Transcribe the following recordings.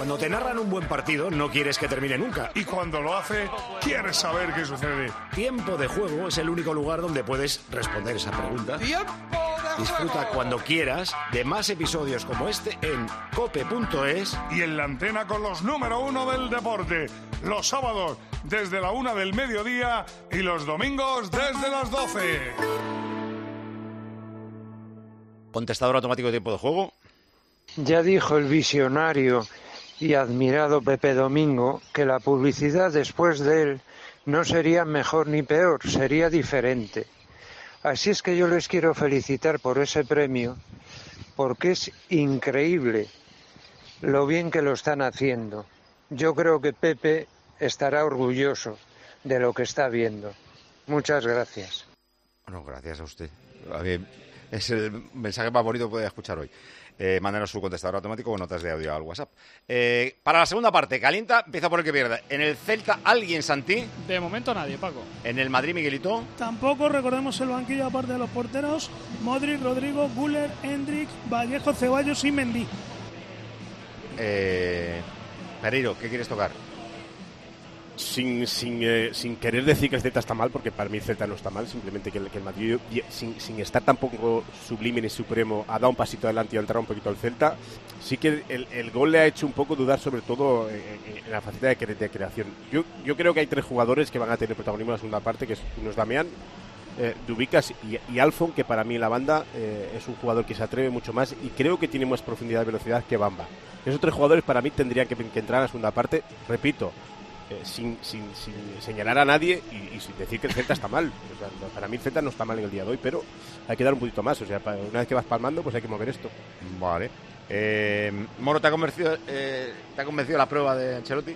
Cuando te narran un buen partido, no quieres que termine nunca. Y cuando lo hace, quieres saber qué sucede. Tiempo de Juego es el único lugar donde puedes responder esa pregunta. Disfruta cuando quieras de más episodios como este en cope.es y en la antena con los número 1 del deporte. Los sábados desde la 1 del mediodía y los domingos desde las 12. Contestador automático de tiempo de juego. Ya dijo el visionario y admirado Pepe Domingo que la publicidad después de él no sería mejor ni peor, sería diferente. Así es que yo les quiero felicitar por ese premio, porque es increíble lo bien que lo están haciendo. Yo creo que Pepe estará orgulloso de lo que está viendo. Muchas gracias. Bueno, gracias a usted. Es el mensaje más bonito que podía escuchar hoy. Mándanos su contestador automático o notas de audio al WhatsApp. Para la segunda parte, calienta, empieza por el que pierda. En el Celta, ¿alguien, Santi? De momento nadie, Paco. En el Madrid, Miguelito. Tampoco, recordemos el banquillo aparte de los porteros: Modric, Rodrigo, Güler, Hendrik, Vallejo, Ceballos y Mendy. Pereiro, ¿qué quieres tocar? Sin querer decir que el Celta está mal, porque para mí el Celta no está mal, simplemente que el Madrid, sin estar tampoco sublime ni supremo, ha dado un pasito adelante y ha entrado un poquito al Celta. Sí que el gol le ha hecho un poco dudar, sobre todo en la faceta de creación. Yo creo que hay 3 jugadores que van a tener protagonismo en la segunda parte, que es uno es Damián, Dubicas y Alfon, que para mí en la banda es un jugador que se atreve mucho más y creo que tiene más profundidad y velocidad que Bamba. Esos 3 jugadores para mí tendrían que entrar en la segunda parte, repito, sin señalar a nadie y sin decir que el Celta está mal. O sea, para mí el Celta no está mal en el día de hoy, pero hay que dar un poquito más. O sea, una vez que vas palmando, pues hay que mover esto. Vale. Moro, ¿te ha convencido la prueba de Ancelotti?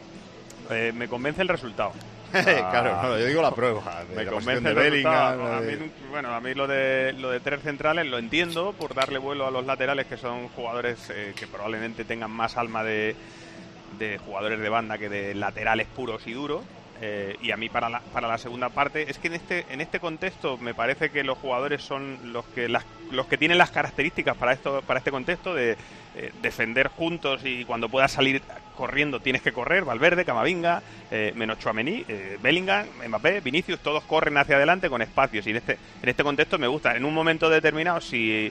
Me convence el resultado. Claro, no, yo digo la prueba. Me convence el resultado. A mí lo de 3 centrales lo entiendo, por darle vuelo a los laterales, que son jugadores que probablemente tengan más alma de jugadores de banda que de laterales puros y duros. Y a mí para la segunda parte es que en este contexto me parece que los jugadores son los que tienen las características para este contexto de defender juntos, y cuando puedas salir corriendo tienes que correr. Valverde, Camavinga, menos Tchouaméni, Bellingham, Mbappé, Vinicius, todos corren hacia adelante con espacios, y en este contexto me gusta. En un momento determinado,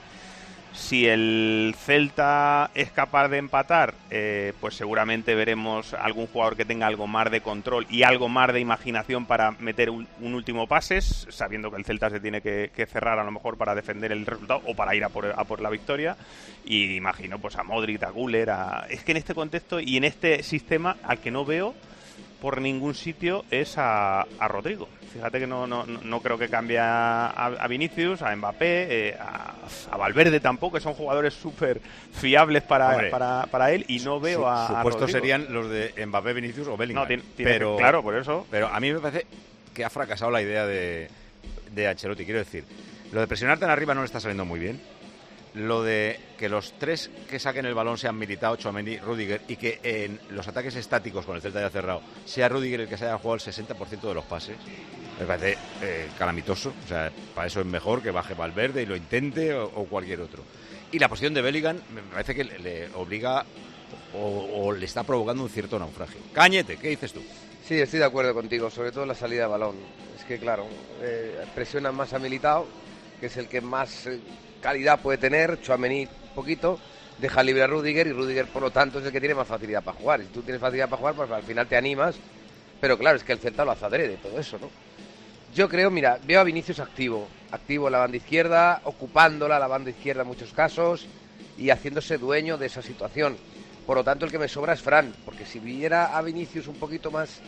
si el Celta es capaz de empatar, pues seguramente veremos algún jugador que tenga algo más de control y algo más de imaginación para meter un último pase, sabiendo que el Celta se tiene que cerrar a lo mejor para defender el resultado o para ir a por la victoria. Y imagino pues a Modric, a Güler, es que en este contexto y en este sistema al que no veo por ningún sitio es a Rodrigo. Fíjate que no creo que cambie a Vinicius, a Mbappé, a Valverde tampoco, que son jugadores súper fiables para él, y no veo a supuestos Rodrigo. Serían los de Mbappé, Vinicius o Bellingham. Claro, por eso. Pero a mí me parece que ha fracasado la idea de Ancelotti. Quiero decir, lo de presionarte en arriba no le está saliendo muy bien. Lo de que los 3 que saquen el balón sean Militao, Tchouaméni, Rüdiger, y que en los ataques estáticos con el Celta ya cerrado sea Rüdiger el que se haya jugado el 60% de los pases, me parece calamitoso. O sea, para eso es mejor que baje Valverde y lo intente o cualquier otro. Y la posición de Bellingham me parece que le obliga o le está provocando un cierto naufragio. Cañete, ¿qué dices tú? Sí, estoy de acuerdo contigo, sobre todo la salida de balón. Es que claro, presionan más a Militao, que es el que más calidad puede tener. Tchouaméni poquito, deja libre a Rüdiger, y Rüdiger por lo tanto es el que tiene más facilidad para jugar. Y si tú tienes facilidad para jugar, pues al final te animas, pero claro, es que el Celta lo hace adrede todo eso, ¿no? Yo creo, mira, veo a Vinicius activo en la banda izquierda, ocupándola la banda izquierda en muchos casos y haciéndose dueño de esa situación. Por lo tanto, el que me sobra es Fran, porque si viera a Vinicius un poquito más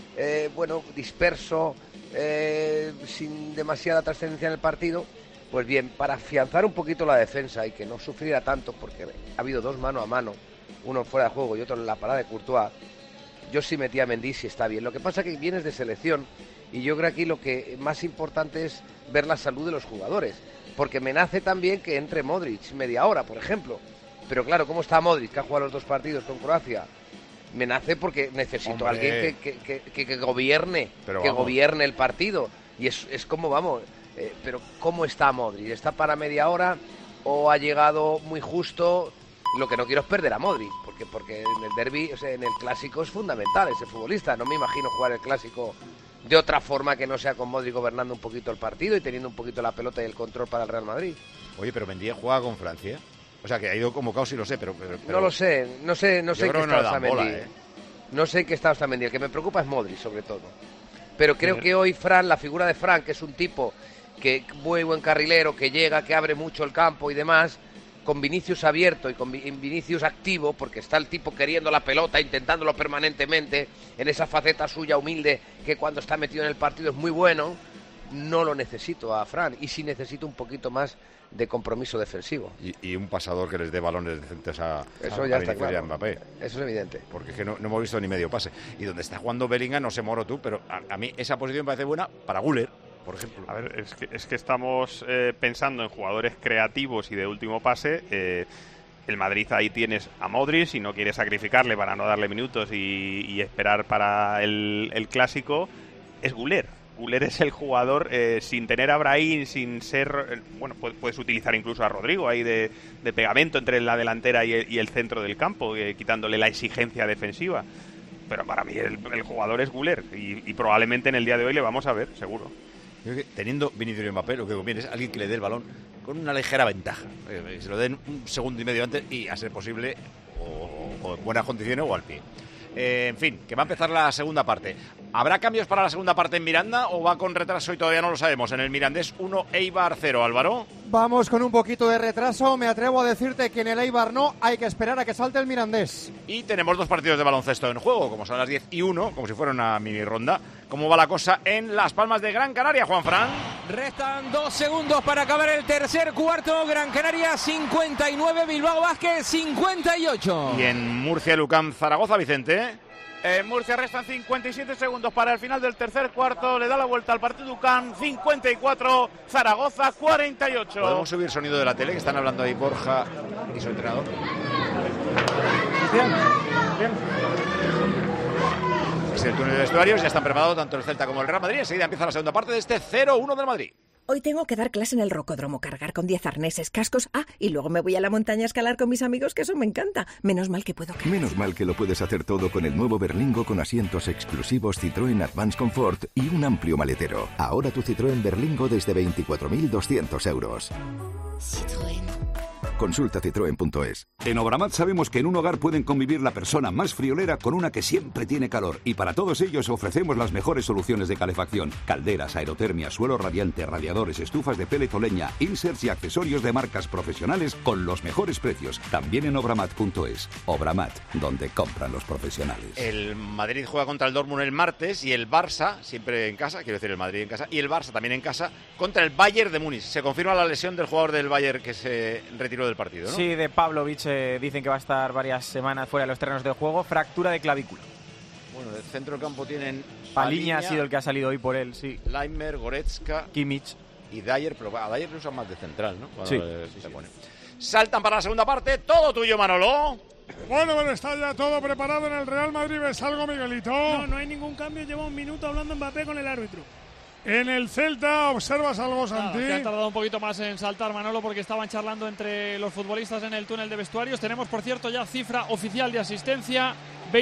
disperso, sin demasiada trascendencia en el partido, pues bien, para afianzar un poquito la defensa y que no sufriera tanto, porque ha habido 2 mano a mano, uno fuera de juego y otro en la parada de Courtois, yo sí metía a Mendy si está bien. Lo que pasa es que vienes de selección y yo creo que aquí lo que más importante es ver la salud de los jugadores, porque me nace también que entre Modric media hora, por ejemplo. Pero claro, ¿cómo está Modric, que ha jugado los 2 partidos con Croacia? Me nace porque necesito a alguien que gobierne, gobierne el partido. Y es como vamos, pero ¿cómo está Modric? ¿Está para media hora o ha llegado muy justo? Lo que no quiero es perder a Modric, porque en el derbi, o sea, en el clásico es fundamental ese futbolista. No me imagino jugar el clásico de otra forma que no sea con Modric gobernando un poquito el partido y teniendo un poquito la pelota y el control para el Real Madrid. Oye, pero Mendy juega con Francia. O sea, que ha ido convocado, sí lo sé, pero... No lo sé, no sé en qué estado está Mendy. ¿eh? No sé en qué estado está Mendy. El que me preocupa es Modric, sobre todo. Pero creo que hoy Fran, la figura de Fran, que es un tipo que muy buen carrilero, que llega, que abre mucho el campo y demás, con Vinicius abierto y con Vinicius activo, porque está el tipo queriendo la pelota, intentándolo permanentemente, en esa faceta suya humilde, que cuando está metido en el partido es muy bueno. No lo necesito a Fran, y sí necesito un poquito más de compromiso defensivo. Y un pasador que les dé balones decentes a está claro. y a Mbappé. Eso es evidente. Porque es que no hemos visto ni medio pase. Y donde está jugando Bellingham, no sé, Moro, tú, pero a mí esa posición me parece buena para Güler, por ejemplo. A ver, es que estamos pensando en jugadores creativos y de último pase. El Madrid ahí tienes a Modric, si no quiere sacrificarle para no darle minutos y esperar para el clásico, es Güler. Güler es el jugador, sin tener a Brahim, sin ser... Bueno, puedes utilizar incluso a Rodrigo ahí de pegamento entre la delantera y el centro del campo, quitándole la exigencia defensiva. Pero para mí el jugador es Güler y probablemente en el día de hoy le vamos a ver, seguro. Yo creo que teniendo Vinicius y Mbappé, lo que conviene es alguien que le dé el balón con una ligera ventaja. Que se lo den un segundo y medio antes y, a ser posible, o en buenas condiciones o al pie. En fin, que va a empezar la segunda parte. ¿Habrá cambios para la segunda parte en Miranda o va con retraso y todavía no lo sabemos? En el Mirandés 1, Eibar 0, Álvaro. Vamos con un poquito de retraso. Me atrevo a decirte que en el Eibar no, hay que esperar a que salte el Mirandés. Y tenemos 2 partidos de baloncesto en juego, como son las 10 y 1, como si fuera una mini ronda. ¿Cómo va la cosa en Las Palmas de Gran Canaria, Juanfran? Restan 2 segundos para acabar el tercer cuarto. Gran Canaria 59, Bilbao Basket 58. Y en Murcia, Lucán, Zaragoza, Vicente. En Murcia restan 57 segundos para el final del tercer cuarto. Le da la vuelta al partido UCAM, 54, Zaragoza 48. ¿Podemos subir sonido de la tele? Que están hablando ahí Borja y su entrenador. Bien. Es el túnel de vestuarios, ya están preparados tanto el Celta como el Real Madrid. Enseguida empieza la segunda parte de este 0-1 del Madrid. Hoy tengo que dar clase en el rocódromo, cargar con 10 arneses, cascos, y luego me voy a la montaña a escalar con mis amigos, que eso me encanta. Menos mal que puedo cargar. Menos mal que lo puedes hacer todo con el nuevo Berlingo con asientos exclusivos Citroën Advance Comfort y un amplio maletero. Ahora tu Citroën Berlingo desde 24.200 euros. Citroën. Consulta citroen.es. En Obramat sabemos que en un hogar pueden convivir la persona más friolera con una que siempre tiene calor, y para todos ellos ofrecemos las mejores soluciones de calefacción: calderas, aerotermia, suelo radiante, radiadores, estufas de pellet o leña, inserts y accesorios de marcas profesionales con los mejores precios. También en obramat.es. Obramat, donde compran los profesionales. El Madrid juega contra el Dortmund el martes y el Barça, siempre en casa, quiero decir el Madrid en casa, y el Barça también en casa, contra el Bayern de Múnich. Se confirma la lesión del jugador del Bayern que se retiró del partido, ¿no? Sí, de Pavlovic, dicen que va a estar varias semanas fuera de los terrenos de juego, fractura de clavícula. Bueno, del centro del campo tienen Paliña ha sido el que ha salido hoy por él, sí. Leimer, Goretzka, Kimmich y Dyer, pero a Dyer lo usan más de central, ¿no? Sí. Pone. Saltan para la segunda parte, todo tuyo, Manolo. Bueno, está ya todo preparado en el Real Madrid. ¿Ves algo, Miguelito? No hay ningún cambio. Lleva un minuto hablando Mbappé con el árbitro. En el Celta, ¿observas algo, Santi? Que han tardado un poquito más en saltar, Manolo, porque estaban charlando entre los futbolistas en el túnel de vestuarios. Tenemos, por cierto, ya cifra oficial de asistencia: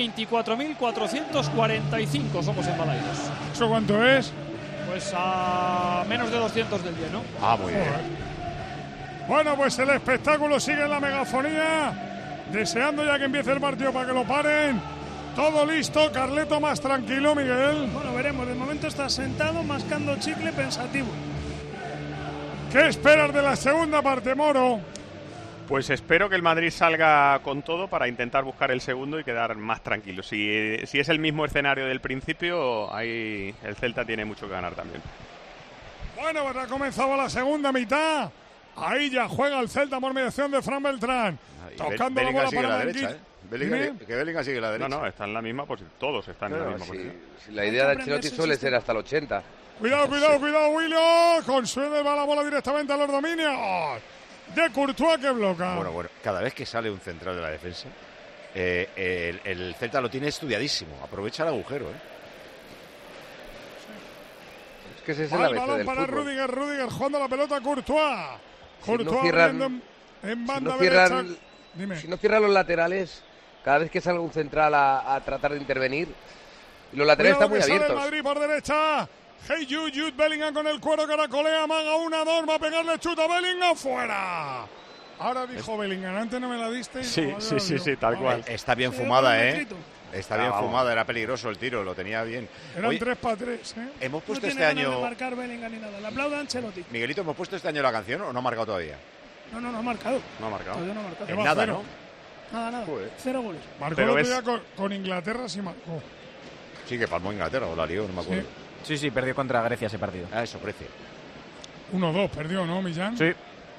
24.445 somos en Balaidos. ¿Eso cuánto es? Pues a menos de 200 del día, ¿no? Muy bien. Bueno, pues el espectáculo sigue en la megafonía, deseando ya que empiece el partido para que lo paren. Todo listo, Carleto más tranquilo, Miguel. Bueno, veremos. De momento está sentado, mascando chicle, pensativo. ¿Qué esperas de la segunda parte, Moro? Pues espero que el Madrid salga con todo para intentar buscar el segundo y quedar más tranquilo. Si es el mismo escenario del principio, ahí el Celta tiene mucho que ganar también. Bueno, pues ha comenzado la segunda mitad. Ahí ya juega el Celta por mediación de Fran Beltrán. Tocando la bola para Manquís. Que Bellingham sigue la derecha. No, está en la misma posición. Todos están en la misma posición. La idea de Ancelotti suele ser hasta el 80. Cuidado, William. Con Suede va la bola directamente a los dominios de Courtois, que bloca. Bueno, cada vez que sale un central de la defensa, el Celta lo tiene estudiadísimo. Aprovecha el agujero, Es que ese es el ABC balón del para fútbol. Rudiger jugando la pelota a Courtois. Si no cierran Dime. Si no cierra los laterales, cada vez que salga un central a tratar de intervenir, los laterales están muy abiertos. El Madrid por derecha. Hey, Jude Bellingham con el cuero, caracolea, maga 1-2, va a pegarle chuta Bellingham, fuera. Ahora dijo Bellingham, antes no me la diste. Sí, tal cual. Está bien fumada, Está bien fumada, era peligroso el tiro, lo tenía bien. Eran 3 para 3, Hemos puesto no este año. No marcar Bellingham ni nada. Le aplauda a Ancelotti. Miguelito, ¿hemos puesto este año la canción o no ha marcado todavía? No ha marcado. No ha marcado. Todavía no ha marcado. En nada, ¿no? Nada. Joder. 0 goles. Marcó el otro día con Inglaterra, sí marcó. Sí, que palmó Inglaterra, o la lió, no me acuerdo. Sí, perdió contra Grecia ese partido. Eso, Grecia. 1-2, perdió, ¿no, Millán? Sí.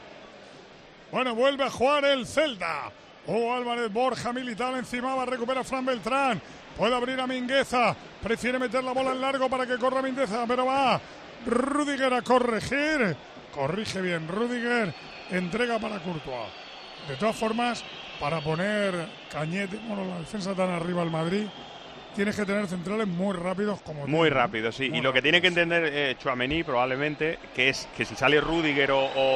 Bueno, vuelve a jugar el Celta. Álvarez, Borja, Militao encima, va a recuperar Fran Beltrán. Puede abrir a Mingueza. Prefiere meter la bola en largo para que corra Mingueza, pero va Rüdiger a corregir. Corrige bien Rüdiger. Entrega para Courtois. De todas formas, para poner Cañete, la defensa tan arriba al Madrid, tienes que tener centrales muy rápidos como muy rápidos, sí. Y lo que tiene que entender Tchouaméni probablemente, que es que si sale Rüdiger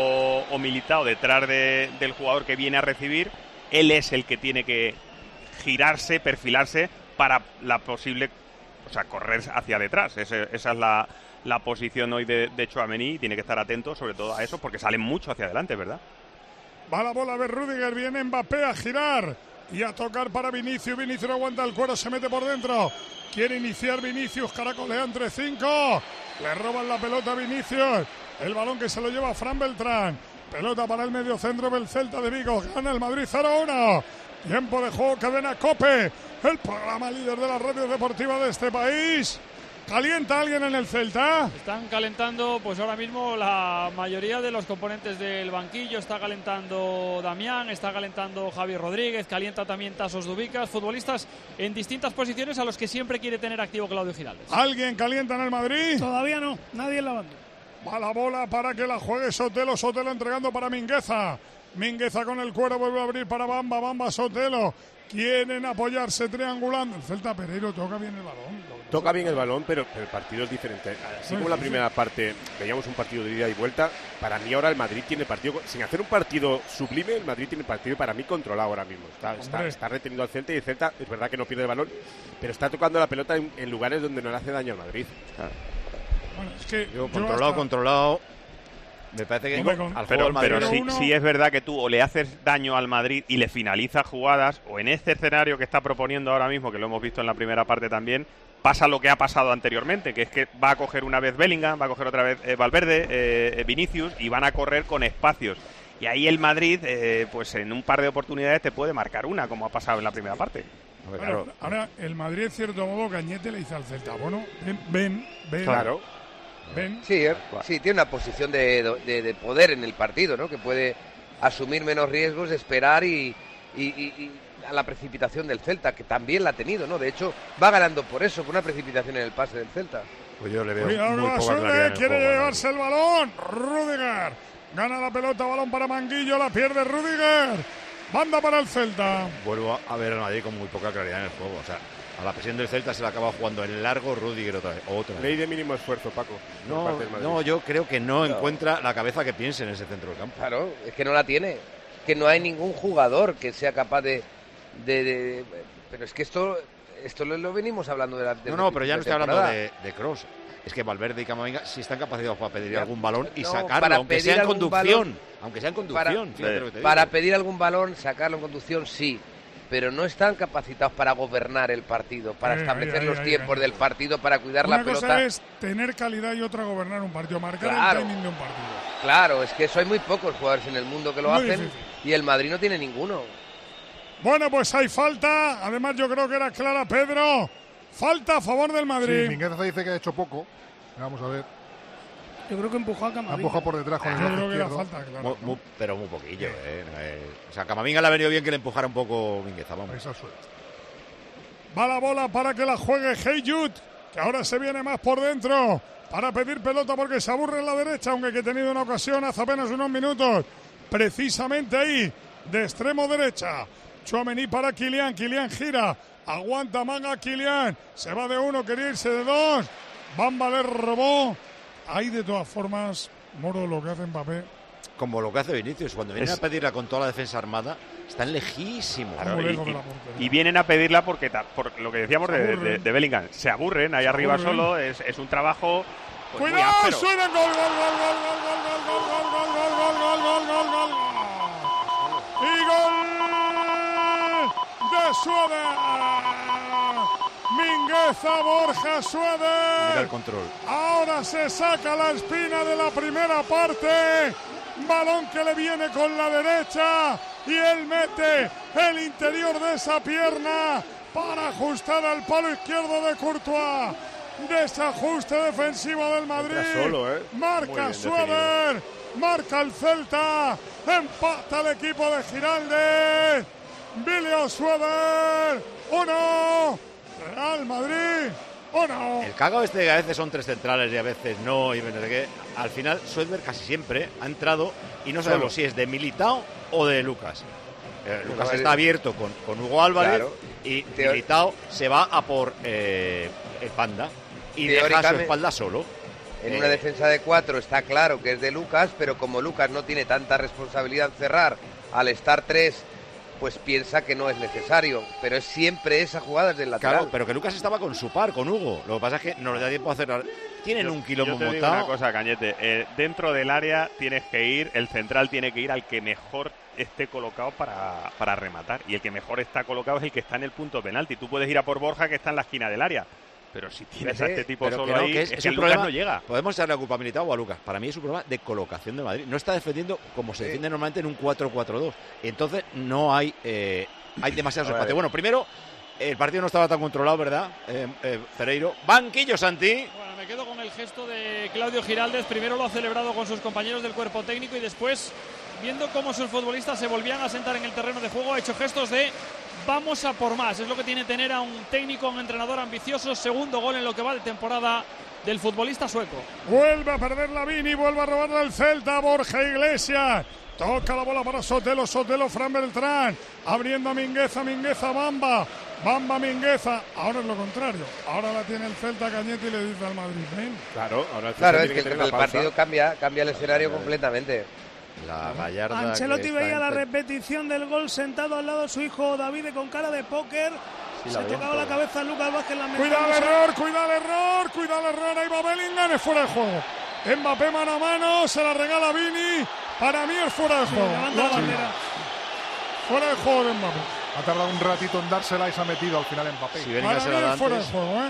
o Militao detrás del jugador que viene a recibir, él es el que tiene que girarse, perfilarse para la posible, correr hacia detrás. Esa es la posición hoy de Tchouaméni. Tiene que estar atento sobre todo a eso porque salen mucho hacia adelante, ¿verdad? Va la bola de Rüdiger, viene Mbappé a girar y a tocar para Vinicius. Vinicius no aguanta el cuero, se mete por dentro. Quiere iniciar Vinicius, caracolea entre 5. Le roban la pelota a Vinicius. El balón que se lo lleva Fran Beltrán. Pelota para el mediocentro del Celta de Vigo. Gana el Madrid 0-1. Tiempo de juego, cadena COPE. El programa líder de las radios deportivas de este país. ¿Calienta alguien en el Celta? Están calentando, pues ahora mismo la mayoría de los componentes del banquillo. Está calentando Damián, está calentando Javier Rodríguez, calienta también Tasos Dubicas, futbolistas en distintas posiciones a los que siempre quiere tener activo Claudio Giraldes. ¿Alguien calienta en el Madrid? Todavía no, nadie en la banda. Va la bola para que la juegue Sotelo entregando para Mingueza. Mingueza con el cuero, vuelve a abrir para Bamba, Sotelo. Quieren apoyarse triangulando. El Celta Pereiro toca bien el balón. Toca bien el balón, pero el partido es diferente. Así como la primera parte veíamos un partido de ida y vuelta, para mí ahora el Madrid tiene partido, sin hacer un partido sublime, el Madrid tiene partido para mí controlado ahora mismo. Está reteniendo al Celta y el Celta es verdad que no pierde el balón, pero está tocando la pelota en lugares donde no le hace daño al Madrid. Bueno, es que controlado. Me parece que pero sí es verdad que tú o le haces daño al Madrid y le finalizas jugadas, o en este escenario que está proponiendo ahora mismo, que lo hemos visto en la primera parte también, pasa lo que ha pasado anteriormente, que es que va a coger una vez Bellingham, va a coger otra vez Valverde, Vinicius, y van a correr con espacios. Y ahí el Madrid, pues en un par de oportunidades te puede marcar una, como ha pasado en la primera parte. Claro. Ahora, el Madrid, en cierto modo, Cañete le dice al Celta, bueno, ven. Claro. Ven. Sí, tiene una posición de poder en el partido, ¿no? Que puede asumir menos riesgos, esperar y a la precipitación del Celta, que también la ha tenido, ¿no? De hecho, va ganando por eso, por una precipitación en el pase del Celta. Pues yo le veo muy poca claridad en el quiere juego, llevarse el balón. Rüdiger gana la pelota, balón para Manguillo, la pierde Rüdiger. Banda para el Celta. Vuelvo a ver al Madrid con muy poca claridad en el juego, o sea, a la presión del Celta se la acaba jugando en largo Rüdiger otra vez. Ley de mínimo esfuerzo, Paco. No, yo creo que no encuentra la cabeza que piense en ese centro del campo. Claro, es que no la tiene. Que no hay ningún jugador que sea capaz de pero es que esto lo venimos hablando de la pero ya no estoy hablando de Kroos. Es que Valverde y Camavinga sí están capacitados para pedir algún balón y sacarlo, aunque sea en conducción. Para pedir algún balón, sacarlo en conducción, sí. Pero no están capacitados para gobernar el partido, para establecer los tiempos del partido, para cuidar la pelota. Una cosa es tener calidad y otra gobernar un partido, marcar el timing de un partido. Claro, es que eso hay muy pocos jugadores en el mundo que lo hacen difícil. Y el Madrid no tiene ninguno. Bueno, pues hay falta. Además, yo creo que era clara, Pedro. Falta a favor del Madrid. Sí, Mingueza dice que ha hecho poco. Vamos a ver. Yo creo que empujó a Camavinga. Ha empujado por detrás con el brazo izquierdo. Creo que era falta, claro. Pero muy poquillo, O sea, a Camavinga le ha venido bien que le empujara un poco Mingueza, vamos. Esa suerte. Va la bola para que la juegue Hey Jude, que ahora se viene más por dentro para pedir pelota porque se aburre en la derecha, aunque que ha tenido una ocasión hace apenas unos minutos. Precisamente ahí, de extremo derecha. Tchouaméni para Kylian gira. Aguanta manga Kylian. Se va de uno, quería irse de dos. Bamba le robó. Hay de todas formas, Moro, lo que hace Mbappé como lo que hace Vinicius, cuando vienen a pedirla con toda la defensa armada, están lejísimos. Claro, y vienen a pedirla porque, por lo que decíamos de Bellingham, se aburren ahí arriba solo, es un trabajo pues, muy áspero. ¡Suena gol! ¡Y gol de Schroeder! Mingueza, Borja Schroeder. Mira el control. Ahora se saca la espina de la primera parte. Balón que le viene con la derecha y él mete el interior de esa pierna para ajustar al palo izquierdo de Courtois. Desajuste defensivo del Madrid. Marca Schroeder, marca el Celta, empata el equipo de Giraldez. Billy Schroeder, 1, Real Madrid 1. El cagao de que a veces son 3 centrales y a veces no, y que al final Schroeder casi siempre ha entrado y no sabemos si es de Militao o de Lucas. Lucas está abierto con Hugo Álvarez y Militao se va a por el Panda y deja su espalda solo. En una defensa de 4 está claro que es de Lucas, pero como Lucas no tiene tanta responsabilidad en cerrar, al estar 3, pues piensa que no es necesario, pero es siempre esa jugada desde el lateral. Claro, pero que Lucas estaba con su par, con Hugo. Lo que pasa es que no le da tiempo a hacer... Tienen un quilombo montado. Yo te digo una cosa, Cañete. Dentro del área tienes que ir, el central tiene que ir al que mejor esté colocado para rematar. Y el que mejor está colocado es el que está en el punto penalti. Tú puedes ir a por Borja, que está en la esquina del área. Pero si tienes a este tipo solo ahí, es que el Lucas no llega. Podemos echarle la culpa a Militao o a Lucas. Para mí es un problema de colocación de Madrid. No está defendiendo como se defiende normalmente en un 4-4-2. Entonces no hay demasiados espacios. Bueno, primero, el partido no estaba tan controlado, ¿verdad, Ferreiro? Banquillo, Santi. Bueno, me quedo con el gesto de Claudio Giraldez. Primero lo ha celebrado con sus compañeros del cuerpo técnico y después, viendo cómo sus futbolistas se volvían a sentar en el terreno de juego, ha hecho gestos de vamos a por más. Es lo que tiene tener a un técnico, un entrenador ambicioso. Segundo gol en lo que va de temporada del futbolista sueco. Vuelve a perder la Vini, vuelve a robarle el Celta. Borja Iglesias toca la bola para Sotelo, Fran Beltrán, abriendo a Mingueza, Bamba, Mingueza. Ahora es lo contrario, ahora la tiene el Celta, Cañete, y le dice al Madrid, ven. Claro, es que el partido cambia el escenario completamente. La gallarda. Ancelotti veía la repetición del gol sentado al lado de su hijo David con cara de póker. Se ha tocado la cabeza a Lucas Vázquez. Cuidado el error. Ahí va Bellingham, es fuera de juego. Mbappé mano a mano, se la regala Vini. Para mí es fuera de juego. Fuera de juego de Mbappé. Ha tardado un ratito en dársela y se ha metido al final Mbappé. Si para mí es fuera de juego,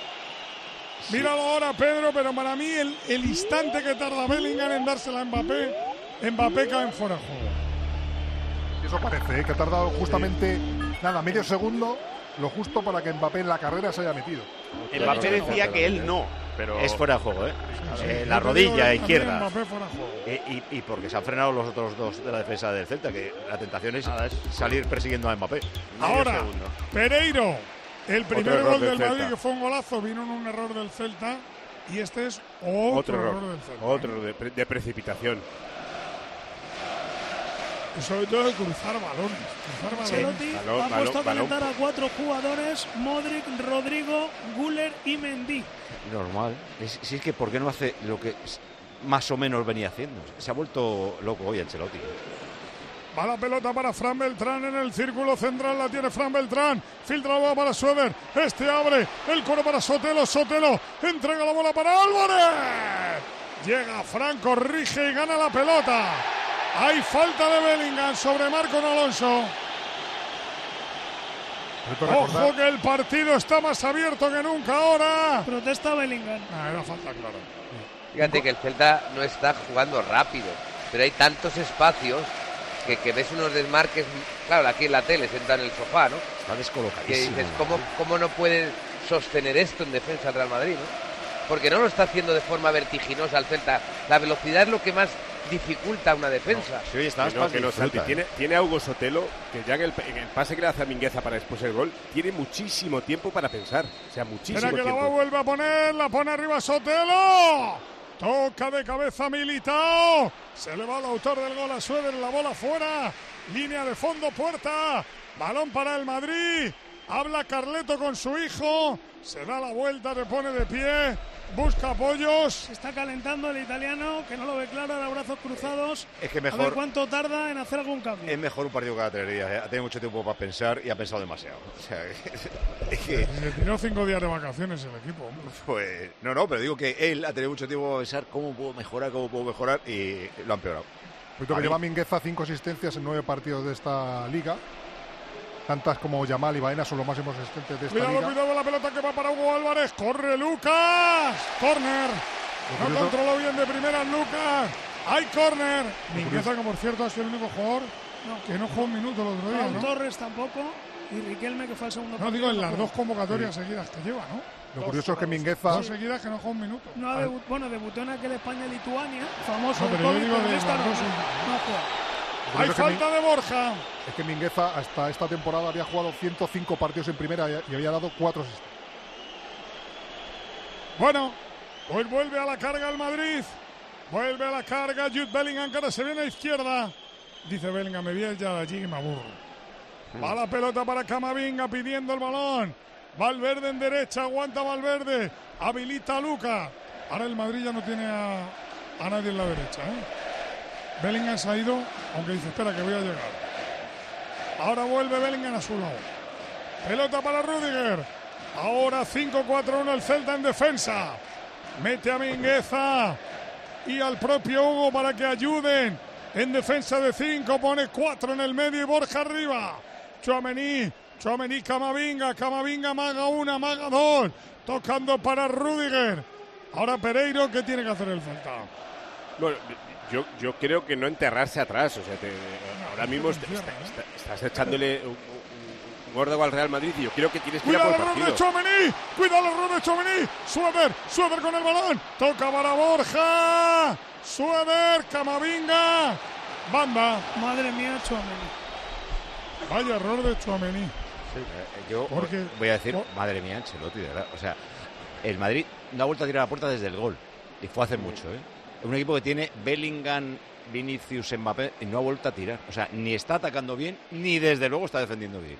Sí. Míralo ahora, Pedro, pero para mí el instante que tarda Bellingham en dársela a Mbappé cae en fuera de juego. Eso parece, que ha tardado justamente medio segundo, lo justo para que Mbappé en la carrera se haya metido. Mbappé decía que él no, pero es fuera de juego, la rodilla izquierda. Y porque se han frenado los otros dos de la defensa del Celta, que la tentación es salir persiguiendo a Mbappé. Ahora, Pereiro, el primer gol del Madrid, que fue un golazo, vino en un error del Celta, y este es otro error del Celta. Otro de precipitación. Y sobre todo de cruzar balones. Ancelotti ha puesto a calentar a 4 jugadores: Modric, Rodrigo, Güler y Mendy. Normal. Si es que ¿por qué no hace lo que más o menos venía haciendo? Se ha vuelto loco hoy Ancelotti. Va la pelota para Fran Beltrán en el círculo central, la tiene Fran Beltrán, filtra la bola para Schroeder, abre el coro para Sotelo, entrega la bola para Álvarez, llega Fran, corrige y gana la pelota. Hay falta de Bellingham sobre Marcos Alonso. Ojo que el partido está más abierto que nunca ahora. Protesta Bellingham. Era falta, claro. Fíjate que el Celta no está jugando rápido, pero hay tantos espacios que ves unos desmarques. Claro, aquí en la tele, sentado en el sofá, ¿no? Está descolocadísimo. Que dices, ¿cómo no puede sostener esto en defensa del Real Madrid, ¿no? Porque no lo está haciendo de forma vertiginosa el Celta. La velocidad es lo que más dificulta una defensa. No, sí, está tiene a Hugo Sotelo, que ya en el pase que le hace a Mingueza para después el gol, tiene muchísimo tiempo para pensar. O sea, muchísimo tiempo. Espera que la vuelve a poner, la pone arriba Sotelo. Toca de cabeza Militao. Se le va el autor del gol a Schroeder, la bola fuera. Línea de fondo, puerta. Balón para el Madrid. Habla Carleto con su hijo. Se da la vuelta, se pone de pie. busca apoyos. Se está calentando el italiano, que no lo ve claro, de brazos cruzados. Es que mejor, a ver cuánto tarda en hacer algún cambio. Es mejor un partido cada 3 días. Ha tenido mucho tiempo para pensar y ha pensado demasiado. O sea, es que... Se tiró 5 días de vacaciones el equipo. Pues no, pero digo que él ha tenido mucho tiempo para pensar cómo puedo mejorar y lo ha empeorado. Que lleva Mingueza 5 asistencias en 9 partidos de esta liga. Tantas como Yamal y Baena son los máximos asistentes de esta liga. Cuidado, la pelota que va para Hugo Álvarez. ¡Corre Lucas! ¡Córner! No controló bien de primera Lucas. ¡Hay córner! Mingueza, que por cierto ha sido el único jugador que no jugó un minuto el otro día, ¿no? Torres tampoco. Y Riquelme, que fue el segundo partido. No, digo en las 2 convocatorias seguidas que lleva, ¿no? Lo curioso es que Mingueza... 2 seguidas que no jugó un minuto. No debutó en aquel España-Lituania, famoso. Pero yo digo de las 2 Hay falta de Borja. Es que Mingueza hasta esta temporada había jugado 105 partidos en primera y había dado 4 asistencias. Bueno, pues vuelve a la carga el Madrid. Vuelve a la carga Jude Bellingham, que ahora se viene a izquierda. Dice Bellingham, me voy ya de allí y me aburro. Va la pelota para Camavinga pidiendo el balón. Valverde en derecha, aguanta Valverde. Habilita a Luka. Ahora el Madrid ya no tiene a nadie en la derecha, Bellingham se ha ido, aunque dice, espera que voy a llegar. Ahora vuelve Bellingham a su lado. Pelota para Rüdiger. Ahora 5-4-1 el Celta en defensa. Mete a Mingueza y al propio Hugo para que ayuden. En defensa de 5, pone 4 en el medio y Borja arriba. Tchouaméni, Camavinga, maga 1, maga 2. Tocando para Rüdiger. Ahora Pereiro, ¿qué tiene que hacer el Celta? Bueno, yo creo que no enterrarse atrás. O sea, ahora mismo estás echándole un gordo al Real Madrid y yo creo que tienes que ir a por el partido. Cuidado el error de Tchouaméni. Sueder con el balón. Toca para Borja. Sueder, Camavinga. Bamba. Madre mía, Tchouaméni. Vaya error de Tchouaméni. Sí, yo voy a decir, madre mía, Ancelotti, de verdad. O sea, el Madrid no ha vuelto a tirar a la puerta desde el gol. Y fue hace mucho, Un equipo que tiene Bellingham, Vinicius, Mbappé y no ha vuelto a tirar. O sea, ni está atacando bien, ni desde luego está defendiendo bien.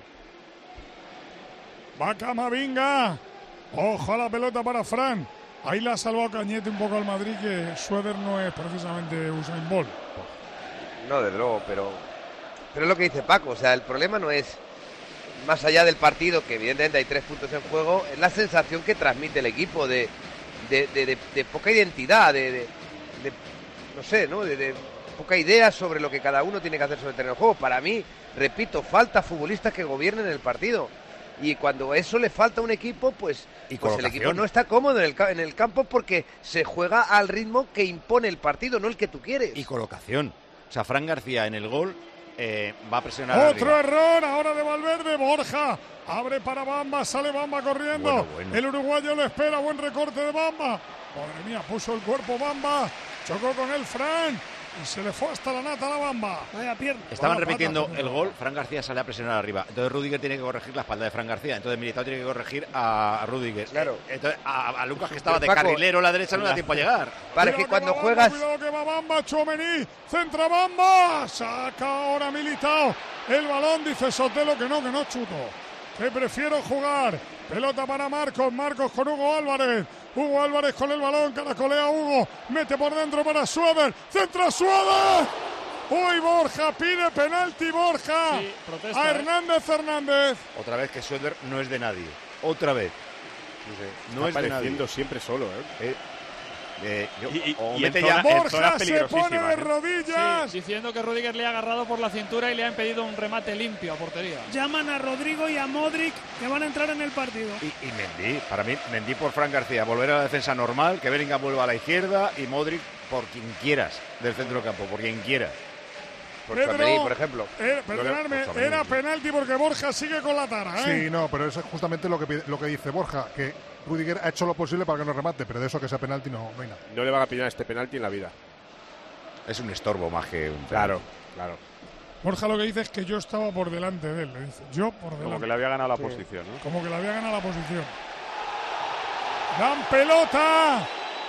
Va Camavinga. Ojo a la pelota para Fran. Ahí la ha salvado Cañete un poco al Madrid, que Sueder no es precisamente Usain Bolt. No, desde luego, pero es lo que dice Paco. O sea, el problema no es más allá del partido, que evidentemente hay 3 puntos en juego, es la sensación que transmite el equipo de poca identidad, no sé, ¿no? De poca idea sobre lo que cada uno tiene que hacer sobre el terreno de juego. Para mí, repito, falta futbolistas que gobiernen el partido. Y cuando eso le falta a un equipo, pues el equipo no está cómodo en el campo porque se juega al ritmo que impone el partido, no el que tú quieres. Y colocación. O sea, Fran García en el gol va a presionar Otro arriba. Error ahora de Valverde. Borja abre para Bamba, sale Bamba corriendo. Bueno. El uruguayo lo espera, buen recorte de Bamba. Madre mía, puso el cuerpo Bamba, chocó con él Fran y se le fue hasta la nata la Bamba. Vaya pierna. Estaban repitiendo el gol, Fran García sale a presionar arriba. Entonces Rüdiger tiene que corregir la espalda de Fran García. Entonces Militao tiene que corregir a Rüdiger. Claro. Entonces a Lucas, que estaba de carrilero a la derecha, no le da tiempo a llegar. Para que cuando juegas... Cuidado que va Bamba, Tchouaméni, centra Bamba, saca ahora Militao. El balón, dice Sotelo que no chuto, que prefiero jugar. Pelota para Marcos con Hugo Álvarez. Hugo Álvarez con el balón, caracolea Hugo, mete por dentro para Sueder, centra Sueder. Uy, Borja, pide penalti Borja. Sí, protesta, a Hernández. Otra vez que Sueder no es de nadie. Otra vez. No es de nadie. Siempre solo, Borja se pone de rodillas. Sí, diciendo que Rüdiger le ha agarrado por la cintura y le ha impedido un remate limpio a portería. Llaman a Rodrigo y a Modric, que van a entrar en el partido. Y Mendy, para mí, Mendy por Fran García, volver a la defensa normal, que Bellingham vuelva a la izquierda y Modric por quien quieras del centro del campo, por quien quiera. Por Tchouaméni, por ejemplo. Perdonadme, era penalti porque Borja sigue con la tara, Sí, no, pero eso es justamente lo que dice Borja, que Rüdiger ha hecho lo posible para que no remate, pero de eso que sea penalti no hay nada. No le van a pillar este penalti en la vida. Es un estorbo más que un penalti. Claro. Borja lo que dice es que yo estaba por delante de él, le dice. Yo por delante. Como que le había ganado la posición, ¿no? Como que le había ganado la posición. ¡Dan pelota!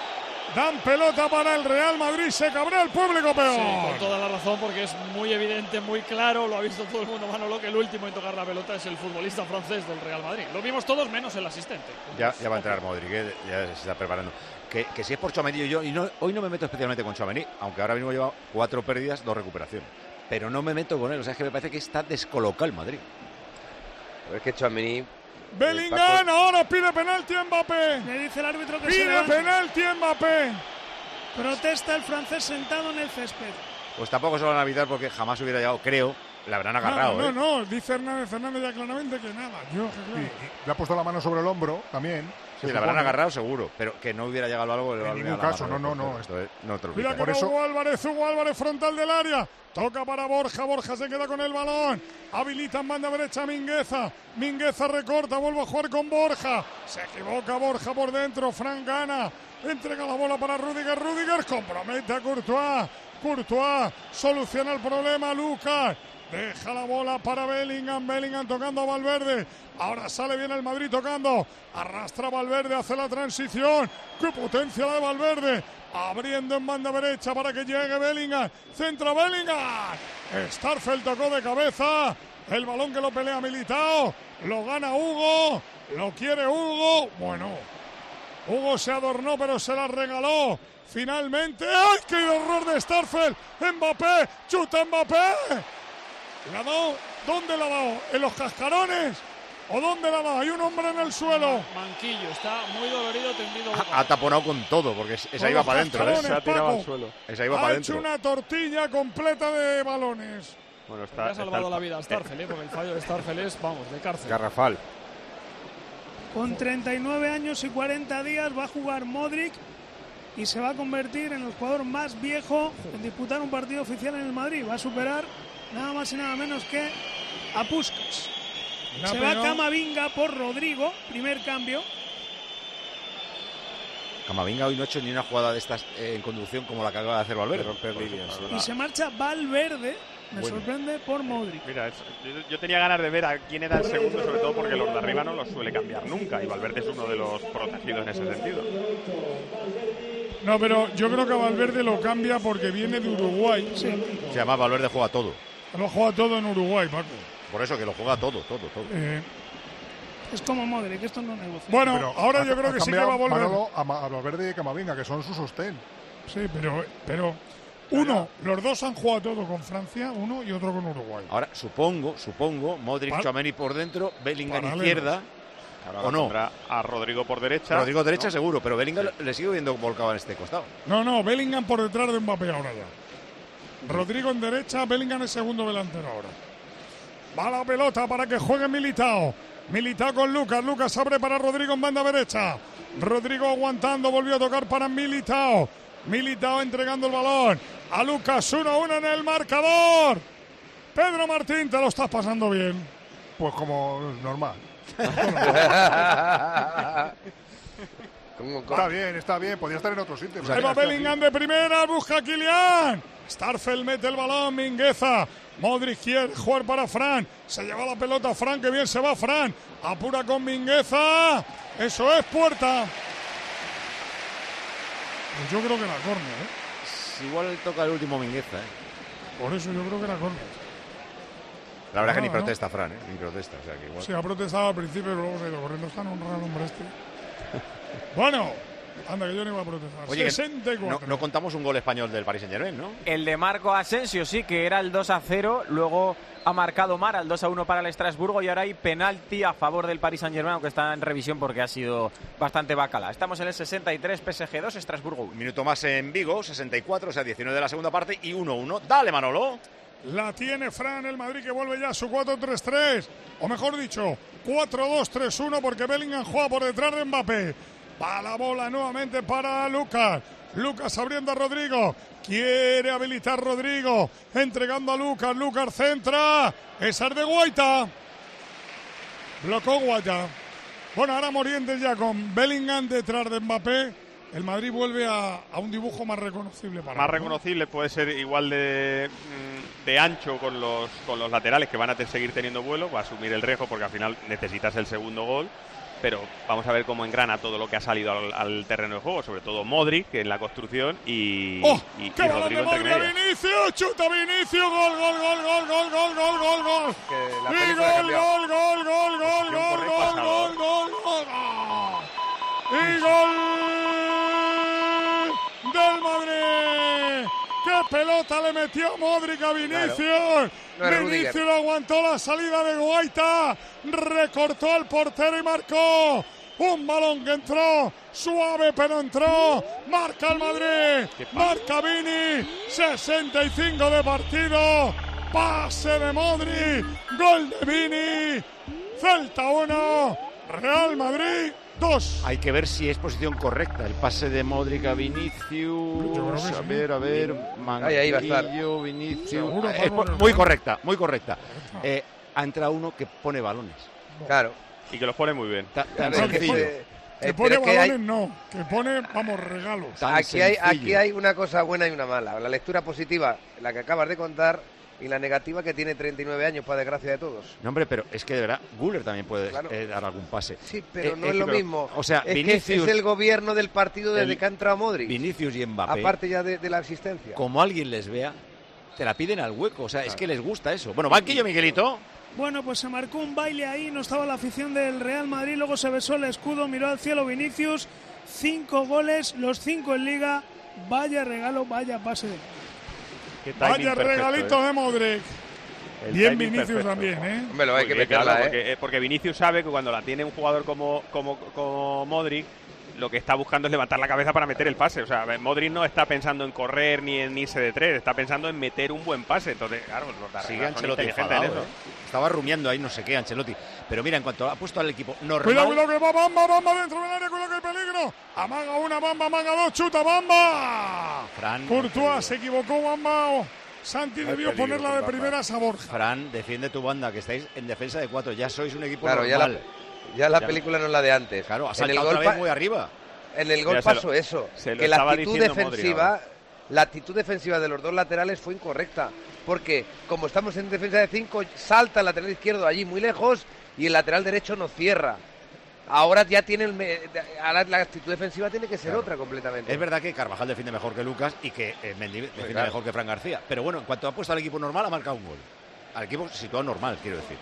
Dan pelota para el Real Madrid, se cabrea el público peor. Sí, con toda la razón, porque es muy evidente, muy claro, lo ha visto todo el mundo, Manolo, que el último en tocar la pelota es el futbolista francés del Real Madrid. Lo vimos todos menos el asistente. Ya va a entrar Modric, ya se está preparando. Que si es por Tchouaméni, hoy no me meto especialmente con Tchouaméni, aunque ahora mismo lleva 4 pérdidas, 2 recuperaciones. Pero no me meto con él, o sea, es que me parece que está descolocado el Madrid. Es que Tchouaméni... Bellingham ahora pide penalti a Mbappé. Le dice el árbitro que pide penalti a Mbappé. Protesta el francés sentado en el césped. Pues tampoco se lo van a evitar porque jamás hubiera llegado, creo. Le habrán agarrado. No, dice Hernández ya claramente que nada. Le ha puesto la mano sobre el hombro también. Sí, le habrán agarrado seguro, pero que no hubiera llegado algo. En ningún caso, no. Esto no te lo mira que por eso... Hugo Álvarez frontal del área. Toca para Borja se queda con el balón. Habilita en banda derecha a Mingueza recorta, vuelve a jugar con Borja. Se equivoca Borja por dentro, Fran gana. Entrega la bola para Rudiger, compromete a Courtois soluciona el problema, Lucas. Deja la bola para Bellingham tocando a Valverde. Ahora sale bien el Madrid tocando. Arrastra Valverde, hace la transición. ¡Qué potencia la de Valverde! Abriendo en banda derecha para que llegue Bellingham. Centra Bellingham. Starfelt tocó de cabeza. El balón que lo pelea Militao. Lo gana Hugo. Lo quiere Hugo. Bueno, Hugo se adornó, pero se la regaló. Finalmente. ¡Ay, qué error de Starfelt! Mbappé. Chuta Mbappé. ¿La ha dado? ¿Dónde la ha dado? ¿En los cascarones? ¿O dónde la ha dado? Hay un hombre en el suelo. Manquillo, está muy dolorido, tendido. Ha taponado con todo, porque esa iba para adentro. Se ha tirado al suelo. Esa iba para adentro. Ha hecho una tortilla completa de balones. Bueno, ha salvado la vida a Starfelt, porque el fallo de Starfelt es, de cárcel. Garrafal. Con 39 años y 40 días va a jugar Modric y se va a convertir en el jugador más viejo en disputar un partido oficial en el Madrid. Va a superar nada más y nada menos que a Puskás. Se va Camavinga por Rodrigo, primer cambio. Camavinga hoy no ha hecho ni una jugada de estas en conducción como la que acaba de hacer Valverde. Romper líneas. Y se marcha Valverde, sorprende, por Modric. Mira, yo tenía ganas de ver a quién era el segundo, sobre todo porque los de arriba no los suele cambiar nunca. Y Valverde es uno de los protegidos en ese sentido. No, pero yo creo que Valverde lo cambia porque viene de Uruguay. Sí. Se llama Valverde juega todo. Lo juega todo en Uruguay, Paco. Por eso que lo juega todo. Es como Modric, esto no negocia. Bueno, pero ahora yo creo que sí que va a volver. A Valverde y Camavinga, que son su sostén. Sí, pero los dos han jugado todo con Francia, uno y otro con Uruguay. Ahora, supongo, Modric, Tchouaméni por dentro, Bellingham izquierda. Ahora ¿o no? A Rodrigo por derecha. Rodrigo derecha, ¿no? Seguro, pero Bellingham le sigo viendo volcado en este costado. No, Bellingham por detrás de Mbappé ahora ya. Rodrigo en derecha, Bellingham es segundo delantero ahora. Va la pelota para que juegue Militao con Lucas abre para Rodrigo en banda derecha. Rodrigo aguantando, volvió a tocar para Militao entregando el balón a Lucas, 1-1 en el marcador. Pedro Martín, te lo estás pasando bien. Pues como normal. Está bien, podría estar en otro sitio. Va Bellingham de primera, busca a Kylian. Starfelt mete el balón, Mingueza. Modric quiere jugar para Fran. Se lleva la pelota Fran, que bien se va Fran. Apura con Mingueza. Eso es puerta. Pues yo creo que era córner, Igual toca el último Mingueza, Por eso yo creo que era córner. La verdad es que ni protesta Fran, ni protesta. O sea, que igual... Sí, ha protestado al principio, pero luego se ha ido corriendo. Está en un raro hombre este. Bueno, anda, que yo no iba a protestar. Oye, 64. No contamos un gol español del Paris Saint-Germain, ¿no? El de Marco Asensio, sí, que era el 2-0. Luego ha marcado Mara el 2-1 para el Estrasburgo y ahora hay penalti a favor del Paris Saint-Germain, aunque está en revisión porque ha sido bastante bacala. Estamos en el 63, PSG 2, Estrasburgo 1. Un minuto más en Vigo, 64, o sea, 19 de la segunda parte y 1-1. Dale, Manolo. La tiene Fran, el Madrid que vuelve ya a su 4-3-3. O mejor dicho, 4-2-3-1 porque Bellingham juega por detrás de Mbappé. Va la bola nuevamente para Lucas. Lucas abriendo a Rodrigo. Quiere habilitar Rodrigo. Entregando a Lucas. Lucas centra. Esa es de Guaita. Blocó Guaita. Bueno, ahora Morientes ya con Bellingham detrás de Mbappé. El Madrid vuelve a un dibujo más reconocible para más reconocible, puede ser igual de ancho con los laterales que van a seguir teniendo vuelo, va a asumir el riesgo porque al final necesitas el segundo gol. pero vamos a ver cómo engrana todo lo que ha salido al terreno de juego, sobre todo Modric, que en la construcción, y Rodrigo entre medias. Vinicius, chuta Vinicius, gol. Y gol del Madrid. ¡Qué pelota le metió Modric a Vinicius! Claro. Vinicius lo aguantó la salida de Guaita, recortó al portero y marcó. Un balón que entró, suave pero entró. Marca el Madrid, marca Vini. 65 de partido. Pase de Modric, gol de Vini. Celta 1, Real Madrid 2. Hay que ver si es posición correcta. El pase de Modric a Vinicius. A ver. Manquillo, Vinicius. Es muy correcta. Ha entrado uno que pone balones. Claro. Y que los pone muy bien. Tan sencillo. Que pone balones que pone, regalos. Aquí hay una cosa buena y una mala. La lectura positiva, la que acabas de contar, y la negativa, que tiene 39 años, para desgracia de todos. No, hombre, pero es que de verdad, Güler también puede dar algún pase. Sí, pero no es lo mismo. O sea, Vinicius, es el gobierno del partido desde que ha entrado Modric. Vinicius y Mbappé. Aparte ya de la asistencia. Como alguien les vea, te la piden al hueco. O sea, es que les gusta eso. Bueno, banquillo, Miguelito. Bueno, pues se marcó un baile ahí, no estaba la afición del Real Madrid, luego se besó el escudo, miró al cielo Vinicius, 5 goles, los 5 en Liga, vaya regalo, vaya pase de... Vaya regalito de Modric. Bien Vinicius también, ¿eh? Hombre, lo hay que meterla, porque Vinicius sabe que cuando la tiene un jugador como Modric, lo que está buscando es levantar la cabeza para meter el pase. O sea, Modric no está pensando en correr ni en irse de tres, está pensando en meter un buen pase. Entonces, claro, sigue Ancelotti enfadado, en eso. Estaba rumiando ahí no sé qué Ancelotti. Pero mira, en cuanto ha puesto al equipo normal... Cuidado que va Bamba dentro del área, cuidado que hay peligro. Amaga una, Bamba, amaga dos, chuta Bamba. Courtois se equivocó, Bamba. Santi debió ponerla de primeras a Borja. Fran, defiende tu banda, que estáis en defensa de 4. Ya sois un equipo normal. Ya la película no es la de antes. Claro, ha saltado otra vez muy arriba. En el gol pasó eso. Que la actitud defensiva de los dos laterales fue incorrecta. Porque como estamos en defensa de 5, salta el lateral izquierdo allí muy lejos y el lateral derecho no cierra. Ahora ya tiene la actitud defensiva tiene que ser otra completamente. Es verdad que Carvajal defiende mejor que Lucas y que Mendy defiende mejor que Fran García. Pero bueno, en cuanto ha puesto al equipo normal, ha marcado un gol. Al equipo situado normal, quiero decir.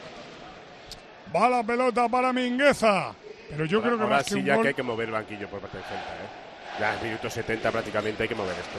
Va la pelota para Mingueza. Pero yo creo que ahora más que sí un ya gol... que hay que mover el banquillo por parte del Celta, Ya en minuto 70 prácticamente hay que mover esto.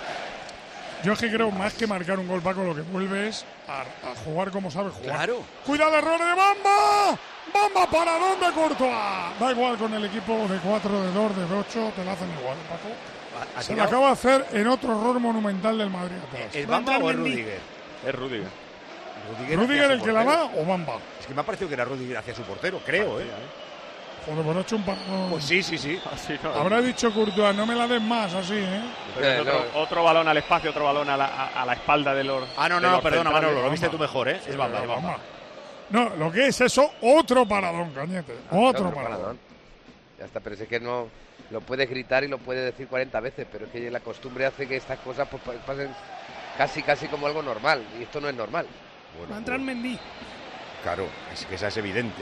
Yo es que creo más que marcar un gol, Paco, lo que vuelve es a jugar como sabe jugar. Claro. ¡Cuidado el error de Bamba! ¡Bamba para dónde, Courtois! Da igual con el equipo de 4, de 2, de 8, te la hacen igual, Paco. Se lo acaba de hacer en otro error monumental del Madrid. ¿Es Bamba o es Rudiger? Es Rudiger. ¿Rudiger el que la da o Bamba? Es que me ha parecido que era Rudiger hacia su portero, creo, Joder, pues no ha hecho un parón. Pues sí. Así no. Habrá dicho Courtois, no me la des más, así, otro balón al espacio, otro balón a la espalda de los... No, perdona, Manolo, lo viste tú mejor, Es Bamba. No, lo que es eso, otro paradón, Cañete. Otro paradón. Ya está, pero es que no... Lo puedes gritar y lo puedes decir 40 veces, pero es que la costumbre hace que estas cosas pues pasen casi como algo normal, y esto no es normal. Va a entrar Mendy. Claro, es que esa es evidente.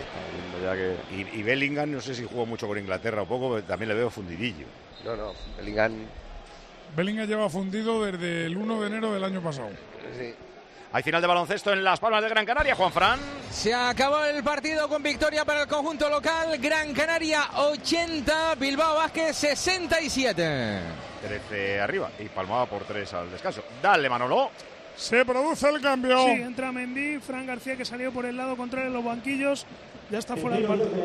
Y Bellingham, no sé si jugó mucho con Inglaterra o poco, pero también le veo fundidillo. No, Bellingham lleva fundido desde el 1 de enero del año pasado. Sí. Hay final de baloncesto en Las Palmas de Gran Canaria, Juanfran. Se acabó el partido con victoria para el conjunto local. Gran Canaria 80, Bilbao Basket 67. 13 arriba y palmaba por 3 al descanso. Dale, Manolo. Se produce el cambio. Sí, entra Mendy, Fran García, que salió por el lado contrario en los banquillos, ya está fuera del partido.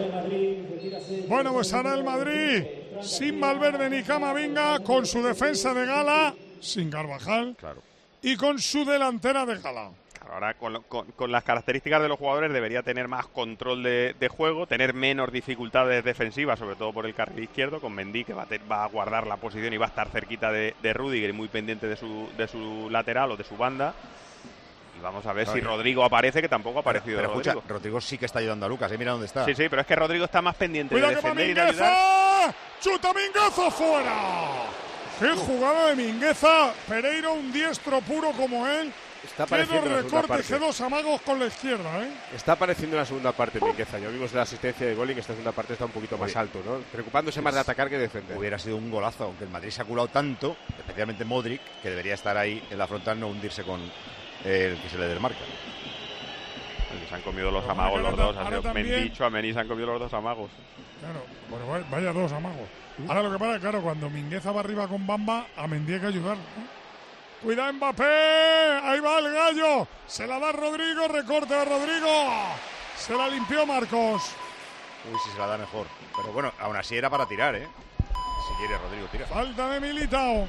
Bueno, pues ahora el Madrid, sin Valverde ni Camavinga, con su defensa de gala, sin Carvajal, y con su delantera de gala. Ahora con las características de los jugadores debería tener más control de juego, tener menos dificultades defensivas, sobre todo por el carril izquierdo, con Mendy, que va a guardar la posición y va a estar cerquita de Rudiger y muy pendiente de su lateral o de su banda. Y vamos a ver si Rodrigo aparece, que tampoco ha aparecido. Pero escucha, Rodrigo sí que está ayudando a Lucas, mira dónde está. Sí, pero es que Rodrigo está más pendiente de defender y de ayudar. ¡Chuta Mingueza fuera! ¡Qué jugada de Mingueza! Pereiro, un diestro puro como él, Está qué dos apareciendo en la segunda recortes, parte. qué dos amagos con la izquierda, ¿eh? Está apareciendo en la segunda parte Mingueza. Ya vimos la asistencia de gol y que esta segunda parte está un poquito más alto, ¿no? Preocupándose más de atacar que de defender. Hubiera sido un golazo, aunque el Madrid se ha culado tanto, especialmente Modric, que debería estar ahí en la frontal, no hundirse con el que se le desmarca. Se han comido los amagos los dos. Mendy, Tchouaméni se han comido los dos amagos. Claro, bueno, vaya dos amagos. Ahora lo que pasa es, claro, cuando Mingueza va arriba con Bamba, a Mendy hay que ayudar, ¿no? Cuidado Mbappé, ahí va el gallo, se la da Rodrigo, recorte de Rodrigo, se la limpió Marcos. Uy, si se la da mejor. Pero bueno, aún así era para tirar, ¿eh? Si quiere Rodrigo, tira. Falta de Militao.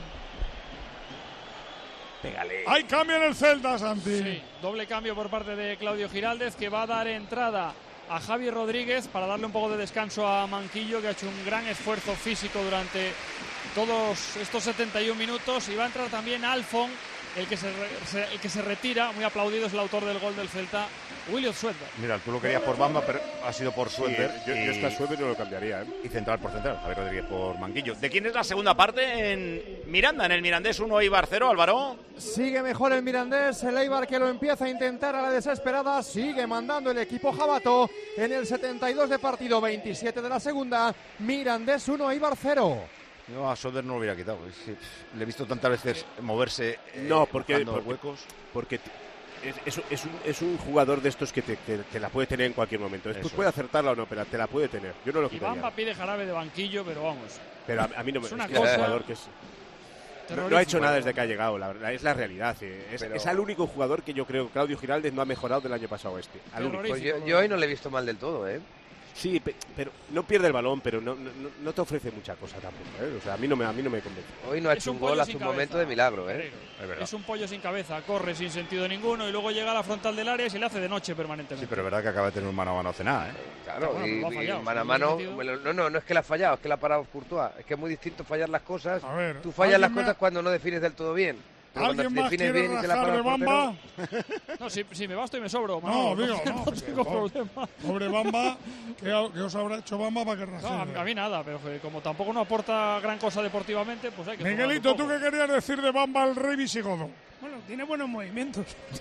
Pégale. Hay cambio en el Celta, Santi. Sí, doble cambio por parte de Claudio Giraldez, que va a dar entrada a Javi Rodríguez para darle un poco de descanso a Manquillo, que ha hecho un gran esfuerzo físico durante todos estos 71 minutos, y va a entrar también Alfon, el que se retira, muy aplaudido, es el autor del gol del Celta, William Sweatberg. Mira, tú lo querías por Bamba, pero ha sido por Sweatberg. Yo esta Sweatberg no lo cambiaría, ¿eh? Y central por central, Javier Rodríguez por Manquillo. ¿De quién es la segunda parte? En Miranda, en el Mirandés 1, Eibar 0, Álvaro. Sigue mejor el Mirandés, el Eibar que lo empieza a intentar a la desesperada, sigue mandando el equipo jabato en el 72 de partido, 27 de la segunda, Mirandés 1, Eibar 0. Yo a Soder no lo hubiera quitado. Le he visto tantas veces moverse buscando huecos. Porque es un jugador de estos que te la puede tener en cualquier momento. Después puede acertarla o no, pero te la puede tener. Yo no lo quitaría. Bamba pide jarabe de banquillo, pero vamos. Pero a mí no me... Es una es cosa... un jugador que es... No ha hecho nada desde que ha llegado, la verdad, es la realidad. Es el único jugador que yo creo que Claudio Giraldez no ha mejorado del año pasado Pues yo hoy no le he visto mal del todo, ¿eh? Sí, pero no pierde el balón, pero no te ofrece mucha cosa tampoco, ¿eh? O sea, a mí no me convence. Hoy no ha hecho un gol hace un momento de milagro, ¿eh? Es un pollo sin cabeza, corre sin sentido ninguno y luego llega a la frontal del área y se le hace de noche permanentemente. Sí, pero es verdad que acaba de tener un mano a mano hace nada, ¿eh? Claro, bueno, y fallado, mano a mano... No es que la ha fallado, es que la ha parado Courtois. Es que es muy distinto fallar las cosas. A ver, tú fallas las cosas cuando no defines del todo bien. Pero ¿alguien cuando más defines quiere bien y te la rajar para de el Bamba? No, si me basto y me sobro. No, digo, no tengo problema. Pobre Bamba, ¿qué os habrá hecho Bamba para que raje? No, a mí nada, pero como tampoco no aporta gran cosa deportivamente, pues hay que... Miguelito, ¿tú qué querías decir de Bamba al rey visigodo? Bueno, tiene buenos movimientos.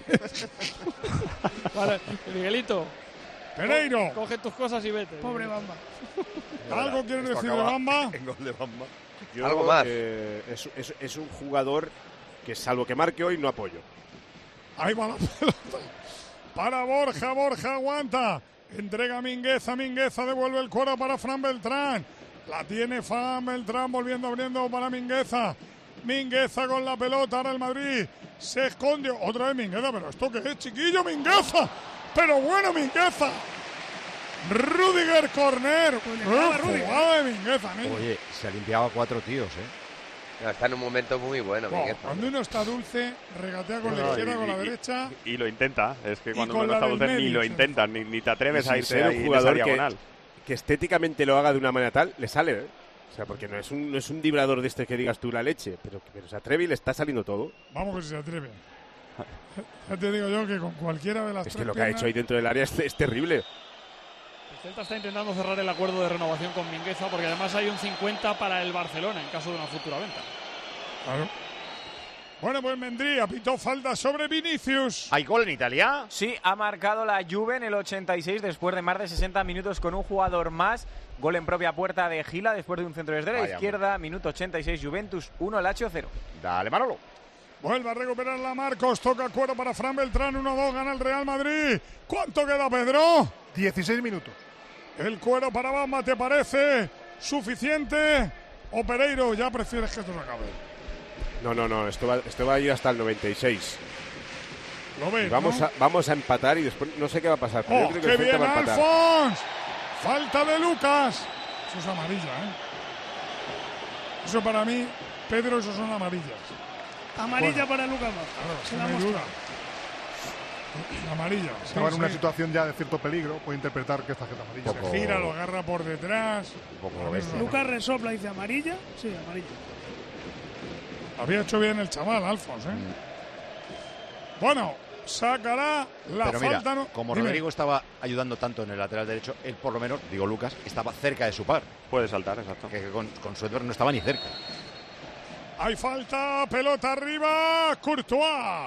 Vale, Miguelito. Pereiro. Coge tus cosas y vete. Pobre Bamba. ¿Algo quieres decir de Bamba? En gol de Bamba. Algo más. Es un jugador que, salvo que marque hoy, no apoyo. Ahí va la pelota. Para Borja aguanta. Entrega a Mingueza, devuelve el cuero para Fran Beltrán. La tiene Fran Beltrán, abriendo para Mingueza. Mingueza con la pelota, ahora el Madrid se esconde. Otra vez Mingueza, pero ¿esto qué es, chiquillo? Mingueza. Pero bueno, Mingueza. Rudiger, corner. Jugada de Mingueza, niño. Oye, se ha limpiado a 4 tíos, ¿eh? No, está en un momento muy bueno, Mingueza. Cuando uno está dulce, regatea con la izquierda, con la derecha. Y lo intenta. Es que cuando con uno está la del dulce ni medio, lo sí. intentas, ni te atreves a irte ser ahí un en jugador esa diagonal. que estéticamente lo haga de una manera tal, le sale, ¿eh? O sea, porque no es un vibrador de este que digas tú la leche, pero se atreve y le está saliendo todo. Vamos que se atreve. Ya te digo yo que con cualquiera de las Es tres que lo que ha hecho ahí dentro del área es terrible. El Celta está intentando cerrar el acuerdo de renovación con Mingueza porque además hay un 50 para el Barcelona en caso de una futura venta. Claro. Bueno, pues Mendría pitó falta sobre Vinicius. ¿Hay gol en Italia? Sí, ha marcado la Juve en el 86 después de más de 60 minutos con un jugador más. Gol en propia puerta de Gila después de un centro desde la izquierda. Minuto 86, Juventus 1, Lazio 0. Dale, Manolo. Vuelve a recuperar la Marcos, toca cuero para Fran Beltrán, 1-2, gana el Real Madrid. ¿Cuánto queda, Pedro? 16 minutos. El cuero para Bamba, ¿te parece suficiente? ¿O Pereiro, ya prefieres que esto se acabe? No, esto va a ir hasta el 96. Lo ves, vamos a empatar y después no sé qué va a pasar. Pero yo creo que ¡qué el Celta bien, va a empatar. Alfons! Falta de Lucas. Eso es amarilla, ¿eh? Eso para mí, Pedro, eso son amarillas. Amarilla para Lucas. Claro, no hay duda. Amarilla. Estaba en una situación ya de cierto peligro, puede interpretar que esta tarjeta amarilla. Se gira, lo agarra por detrás. Lucas resopla y dice amarilla. Sí, amarilla. Había hecho bien el chaval, Alfons, ¿eh? Bueno, sacará la pero mira, falta. como Dime. Rodrigo estaba ayudando tanto en el lateral derecho, él por lo menos, digo Lucas, estaba cerca de su par. Puede saltar, exacto. Que con Sweatberg no estaba ni cerca. Hay falta, pelota arriba, Courtois.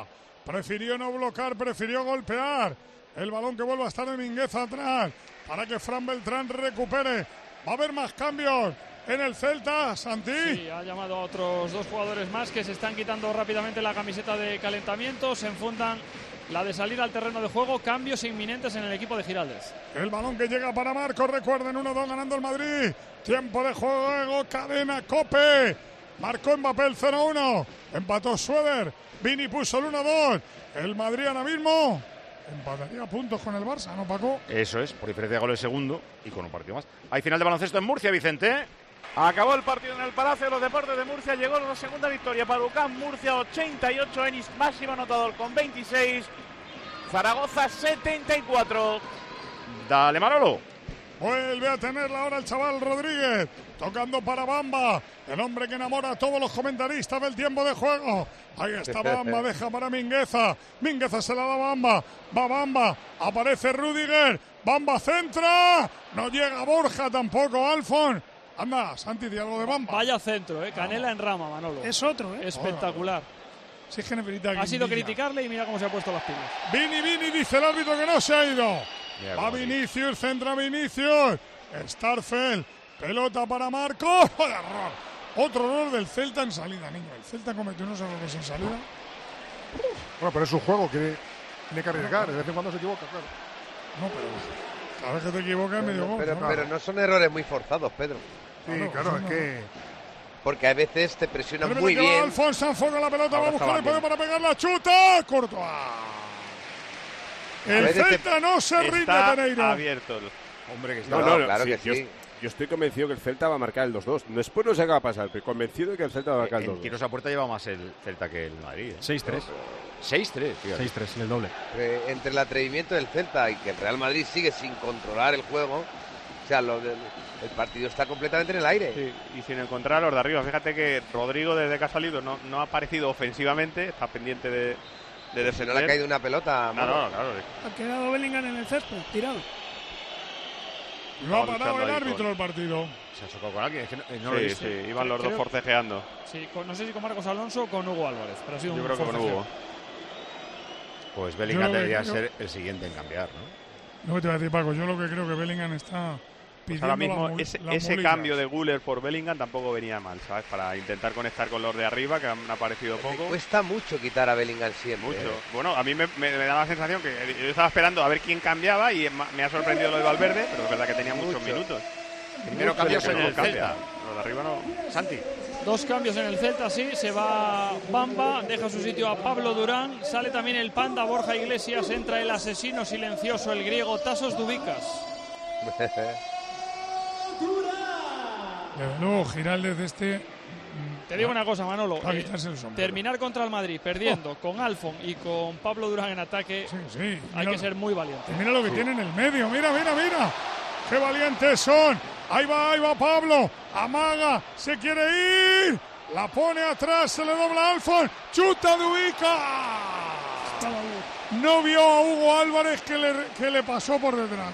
Prefirió no bloquear, prefirió golpear. El balón que vuelve a estar en Mingueza atrás para que Fran Beltrán recupere. Va a haber más cambios en el Celta, Santi. Sí, ha llamado a otros 2 jugadores más que se están quitando rápidamente la camiseta de calentamiento. Se enfundan la de salir al terreno de juego. Cambios inminentes en el equipo de Giraldez. El balón que llega para Marcos. Recuerden, 1-2 ganando el Madrid. Tiempo de juego, cadena, Cope. Marcó Mbappé el 0-1. Empató Schroeder. Vini puso el 1-2. El Madrid ahora mismo empataría puntos con el Barça, ¿no, Paco? Eso es, por diferencia de goles segundo y con un partido más. Hay final de baloncesto en Murcia, Vicente. Acabó el partido en el Palacio de los Deportes de Murcia. Llegó la segunda victoria para UCAM Murcia, 88. Enis, máximo anotador con 26. Zaragoza, 74. Dale, Manolo. Vuelve a tenerla ahora el chaval Rodríguez. Tocando para Bamba, el hombre que enamora a todos los comentaristas del tiempo de juego. Ahí está Bamba, deja para Mingueza. Mingueza se la da Bamba. Va Bamba, aparece Rudiger. Bamba centra. No llega Borja tampoco, Alfon. Anda, Santi, di algo de Bamba. Vaya centro, canela en rama, Manolo. Es otro, espectacular. Sí, es que necesita ha sido criticarle y mira cómo se ha puesto las pilas. Vini, dice el árbitro que no se ha ido. Va Vinicius, centra Vinicius. Starfel. Pelota para Marcos. Error. Otro error del Celta en salida, niño. El Celta cometió unos errores en salida. Bueno, pero es un juego que tiene que arriesgar. De vez en cuando se equivoca, claro. No, pero cada vez que te equivocas es medio gol. Pero no son errores muy forzados, Pedro. Sí, claro, es que... Porque a veces te presionan muy bien. Alfonso enfoca la pelota, va a buscar el poder para pegar la chuta. Courtois. El Celta no se rinde, Pereiro. Abierto. Hombre, que está. No, claro sí, que sí. Yo estoy convencido que el Celta va a marcar el 2-2. Después no sé qué va a pasar, pero convencido de que el Celta va a marcar el 2-2. En tiros a puerta lleva más el Celta que el Madrid. 6-3. 6-3, fíjate. 6-3, en el doble. Entre el atrevimiento del Celta y que el Real Madrid sigue sin controlar el juego, o sea, el partido está completamente en el aire. Sí, y sin encontrar a los de arriba. Fíjate que Rodrigo, desde que ha salido, no ha aparecido ofensivamente, está pendiente de defender. No le ha caído una pelota. No, claro. Ha quedado Bellingham en el césped, tirado. Lo ha parado el árbitro del partido. Se ha chocado con alguien. Es que no sí, lo he visto. Sí, iban los dos forcejeando. Sí, no sé si con Marcos Alonso o con Hugo Álvarez, pero ha sido Yo un creo que con Hugo. Pues Bellingham debería ser el siguiente en cambiar, ¿no? No te voy a decir, Paco, yo lo que creo que Bellingham está pidiendo ahora mismo ese mulinas. cambio de Güler por Bellingham tampoco venía mal, ¿sabes? Para intentar conectar con los de arriba, que han aparecido poco. Cuesta mucho quitar a Bellingham siempre. Mucho. Bueno, a mí me da la sensación que yo estaba esperando a ver quién cambiaba y me ha sorprendido lo de Valverde, pero es verdad que tenía muchos minutos. Primero cambios en el Celta. Los de arriba no. Santi. 2 cambios en el Celta, sí. Se va Bamba, deja su sitio a Pablo Durán. Sale también el Panda Borja Iglesias. Entra el asesino silencioso, el griego Tasos Dubicas. Desde luego, Giraldez desde Te digo una cosa, Manolo. Terminar contra el Madrid perdiendo con Alfon y con Pablo Durán en ataque, hay que ser muy valiente. Mira lo que tiene en el medio. Mira. ¡Qué valientes son! Ahí va Pablo. Amaga. Se quiere ir. La pone atrás. Se le dobla a Alfon. ¡Chuta Dubica! No vio a Hugo Álvarez que le pasó por detrás.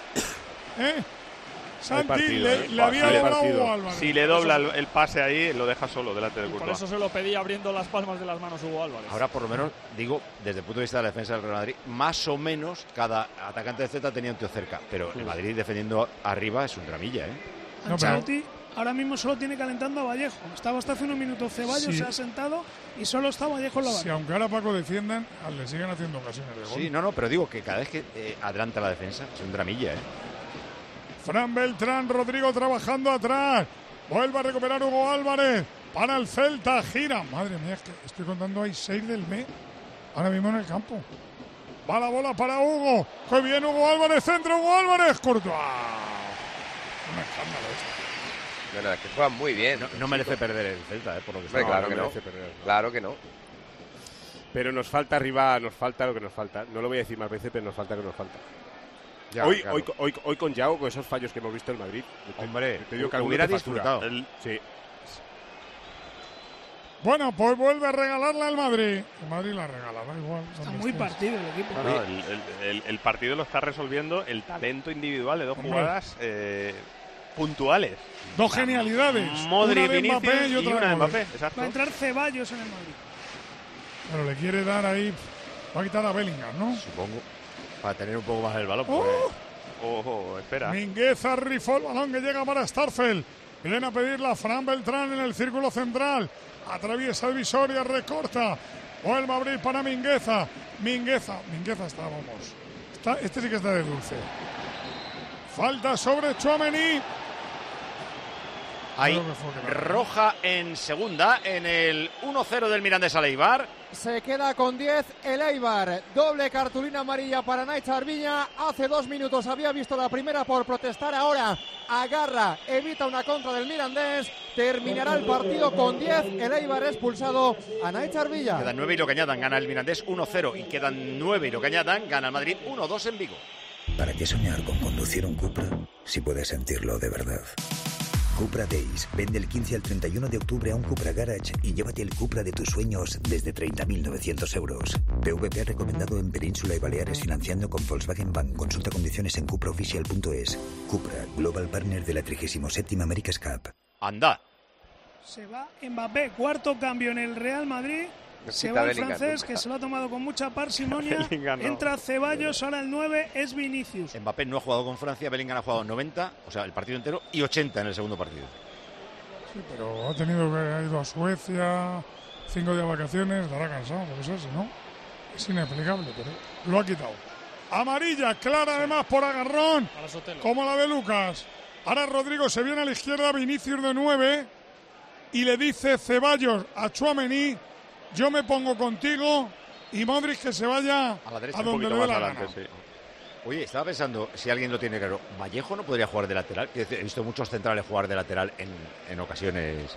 Santi le había doblado a Hugo Álvarez. Si le dobla el pase ahí, lo deja solo delante del Courtois. Por eso se lo pedí abriendo las palmas de las manos Hugo Álvarez. Ahora, por lo menos, digo, desde el punto de vista de la defensa del Real Madrid, más o menos cada atacante de Celta tenía un tío cerca. Pero el Madrid defendiendo arriba es un dramilla, Ancelotti ahora mismo solo tiene calentando a Vallejo. Estaba hasta hace unos minutos Ceballos, se ha sentado y solo está Vallejo en la banda. Si aunque ahora Paco defiendan, le siguen haciendo ocasiones de gol. Sí, no, pero digo que cada vez que adelanta la defensa es un dramilla, Fran Beltrán, Rodrigo trabajando atrás. Vuelve a recuperar Hugo Álvarez. Para el Celta, gira. Madre mía, es que estoy contando, hay 6 del mes ahora mismo en el campo. Va la bola para Hugo. ¡Qué bien Hugo Álvarez! Centro Hugo Álvarez. Courtois. Un escándalo esto. Bueno, es que juegan muy bien. No merece perder el Celta, por lo que está. Claro que no. Claro que no. Pero nos falta arriba, nos falta lo que nos falta. No lo voy a decir más veces, pero nos falta lo que nos falta. Ya, hoy con Yao, con esos fallos que hemos visto en Madrid, hombre, te digo que hubiera disfrutado. Sí. Bueno, pues vuelve a regalarla el Madrid. El Madrid la regala, da igual. Está muy partido el equipo. El partido lo está resolviendo el talento individual de 2 jugadas puntuales. 2 genialidades. Modric, Vinicius y una de Mbappé. Va a entrar Ceballos en el Madrid. Pero le quiere dar ahí. Va a quitar a Bellingham, ¿no? Supongo. Para tener un poco más el balón. Ojo, espera. Mingueza rifó el balón que llega para Starfel. Viene a pedirla a Fran Beltrán en el círculo central. Atraviesa el Visoria, recorta. Vuelve a abrir para Mingueza. Mingueza está, vamos. Este sí que está de dulce. Falta sobre Tchouaméni. Hay roja en segunda, en el 1-0 del Mirandés al Eibar. Se queda con 10 el Eibar. Doble cartulina amarilla para Nacho Viña. Hace 2 minutos había visto la primera por protestar. Ahora agarra, evita una contra del Mirandés. Terminará el partido con 10. El Eibar expulsado a Nacho Villa. Quedan 9 y lo que añadan. Gana el Mirandés 1-0 y quedan 9 y lo que añadan. Gana el Madrid 1-2 en Vigo. ¿Para qué soñar con conducir un Cupra si puedes sentirlo de verdad? Cupra Days. Vende el 15 al 31 de octubre a un Cupra Garage y llévate el Cupra de tus sueños desde 30.900 euros. PVP recomendado en Península y Baleares financiando con Volkswagen Bank. Consulta condiciones en cupraoficial.es. Cupra, Global Partner de la 37ª America's Cup. Anda. Se va Mbappé, cuarto cambio en el Real Madrid. Se va el francés, que se lo ha tomado con mucha parsimonia. Entra Ceballos, ahora el 9 es Vinicius. Mbappé no ha jugado con Francia, Bellingham ha jugado 90, o sea, el partido entero, y 80 en el segundo partido. Sí, pero ha ido a Suecia, 5 días de vacaciones, estará cansado, por eso, si no, es inexplicable, pero lo ha quitado. Amarilla, clara además por agarrón, como la de Lucas. Ahora Rodrigo se viene a la izquierda, Vinicius de 9, y le dice Ceballos a Tchouaméni: yo me pongo contigo, y Modric que se vaya a la derecha, a donde le dé la gana. Sí. Oye, estaba pensando, si alguien lo tiene claro, ¿Vallejo no podría jugar de lateral? He visto muchos centrales jugar de lateral en ocasiones.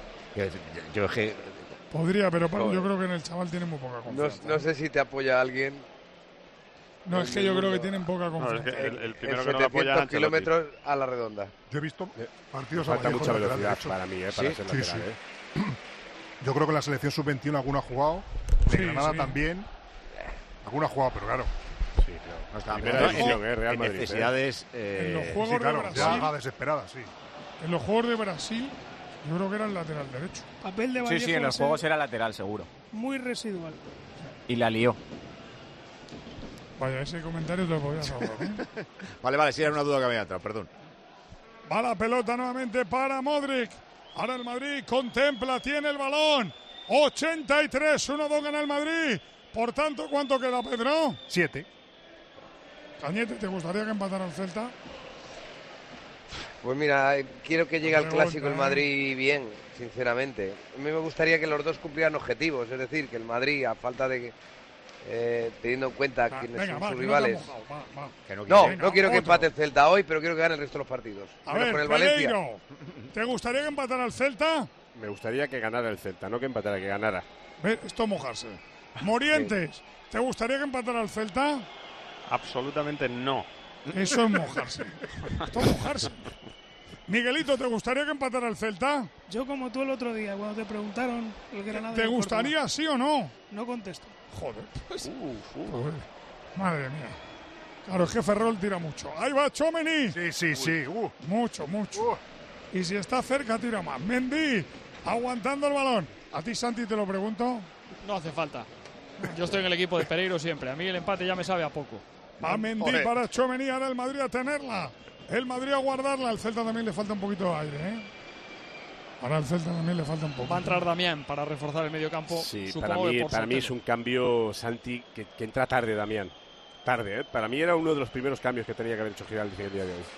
Podría, pero yo creo que en el chaval tiene muy poca confianza. No sé si te apoya alguien. No, es que yo creo que tienen poca confianza. No, es que el primero que no lo apoya es Ancelotti. Kilómetros a la redonda. Yo he visto partidos falta a mucha velocidad para mí, para ser lateral. Sí. Yo creo que en la selección sub-21 alguno ha jugado, en Granada también, alguno ha jugado, pero claro. Sí, claro. Primera división, Real Madrid. Necesidades. En los juegos de Brasil. Ya desesperada, sí. En los juegos de Brasil, yo creo que era el lateral derecho. Papel de Vallejo. Sí, en los juegos era lateral, seguro. Muy residual. Y la lió. Vaya, ese comentario te lo podías ahorrar, ¿eh? Vale, sí, era una duda que había entrado, perdón. Va la pelota nuevamente para Modric. Ahora el Madrid contempla, tiene el balón. 83, 1-2 gana el Madrid. Por tanto, ¿cuánto queda, Pedro? 7. Cañete, ¿te gustaría que empatara el Celta? Pues mira, quiero que llegue al clásico el Madrid bien, sinceramente. A mí me gustaría que los dos cumplieran objetivos, es decir, que el Madrid, a falta de teniendo en cuenta quiénes son sus rivales. No quiero que empate el Celta hoy, pero quiero que gane el resto de los partidos. A ver, con el Pereiro, Valencia. ¿te gustaría que empatara el Celta? Me gustaría que ganara el Celta, no que empatara, que ganara. Esto es mojarse. Morientes, ¿te gustaría que empatara el Celta? Absolutamente no. Eso es mojarse. Esto es mojarse. Miguelito, ¿te gustaría que empatara el Celta? Yo como tú el otro día, cuando te preguntaron el Granada. ¿Te gustaría, sí o no? No contesto. Joder. Pues, madre mía. Claro, es que Ferrol tira mucho. Ahí va Tchouaméni. Sí. Mucho. Y si está cerca, tira más. Mendy, aguantando el balón. A ti, Santi, te lo pregunto. No hace falta. Yo estoy en el equipo de Pereiro siempre. A mí el empate ya me sabe a poco. Va Mendy para Tchouaméni, ahora el Madrid a tenerla. El Madrid a guardarla. Al Celta también le falta un poquito de aire, ¿eh? Ahora al Celta también le falta un poco. Va a entrar Damián para reforzar el medio campo. Sí, para mí es un cambio, Santi, que entra tarde Damián. Tarde, ¿eh? Para mí era uno de los primeros cambios que tenía que haber hecho Giraldi el día de hoy.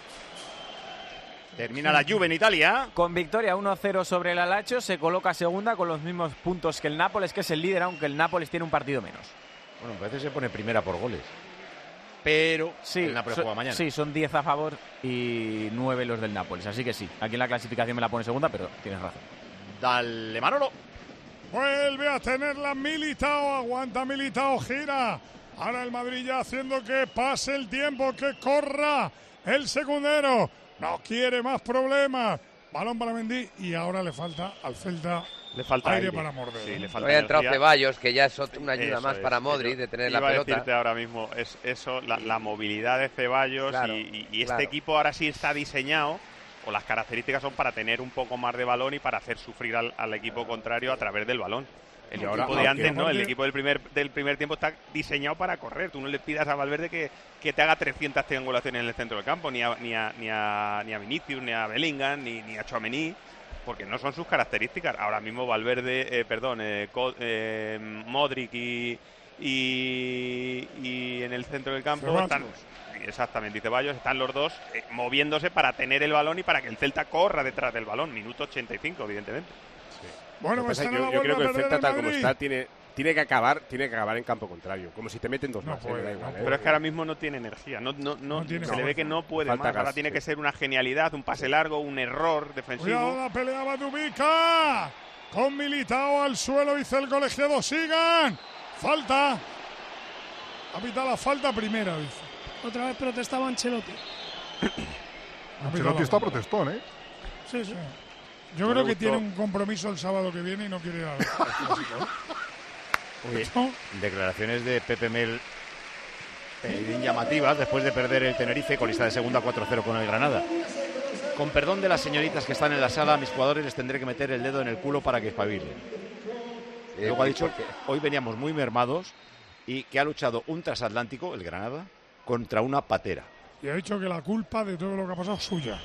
Termina la Juve en Italia. Con victoria 1-0 sobre el Alacho, se coloca segunda con los mismos puntos que el Nápoles, que es el líder, aunque el Nápoles tiene un partido menos. Bueno, me parece que se pone primera por goles. Pero sí, el Nápoles juega mañana. Sí, son 10 a favor y 9 los del Nápoles. Así que sí, aquí en la clasificación me la pone segunda, pero tienes razón. Dale, Manolo. Vuelve a tenerla Militao, aguanta Militao, gira. Ahora el Madrid ya haciendo que pase el tiempo, que corra el secundero. No quiere más problemas. Balón para Mendy y ahora le falta al Celta aire para morder. Sí, le falta. Hoy ha entrado Ceballos, que ya es una ayuda más para Modric de tener la pelota. Iba a decirte ahora mismo, es eso, la movilidad de Ceballos, claro, y este equipo ahora sí está diseñado, o las características son para tener un poco más de balón y para hacer sufrir al equipo contrario a través del balón. El equipo de antes no, el equipo del primer tiempo está diseñado para correr. Tú no le pidas a Valverde que te haga 300 triangulaciones en el centro del campo, ni a Vinicius, ni a Bellingham, ni a Tchouaméni, porque no son sus características. Ahora mismo Valverde, Modric y en el centro del campo están, exactamente, dice Ceballos, están los dos moviéndose para tener el balón y para que el Celta corra detrás del balón. Minuto 85, evidentemente. Sí. Bueno, pues yo creo que el Celta, tal como está, tiene que acabar en campo contrario, como si te meten dos más. Da igual, pero es que ahora mismo no tiene energía, no tiene, se le ve que no puede más. Ahora tiene que ser una genialidad, un pase largo, un error defensivo. Cuidado, la pelea va Dubica, con Militao al suelo, dice el colegiado, sigan. Falta. Ha pitado la falta primera, dice. Otra vez protestaba Ancelotti. Ancelotti está protestón, ¿eh? Sí. Yo creo que tiene un compromiso el sábado que viene y no quiere ir a ver. Declaraciones de Pepe Mel bien llamativas después de perder el Tenerife, colista de segunda 4-0 con el Granada. Con perdón de las señoritas que están en la sala, a mis jugadores les tendré que meter el dedo en el culo para que espabilen. Luego ha dicho que hoy veníamos muy mermados y que ha luchado un transatlántico, el Granada, contra una patera. Y ha dicho que la culpa de todo lo que ha pasado es suya.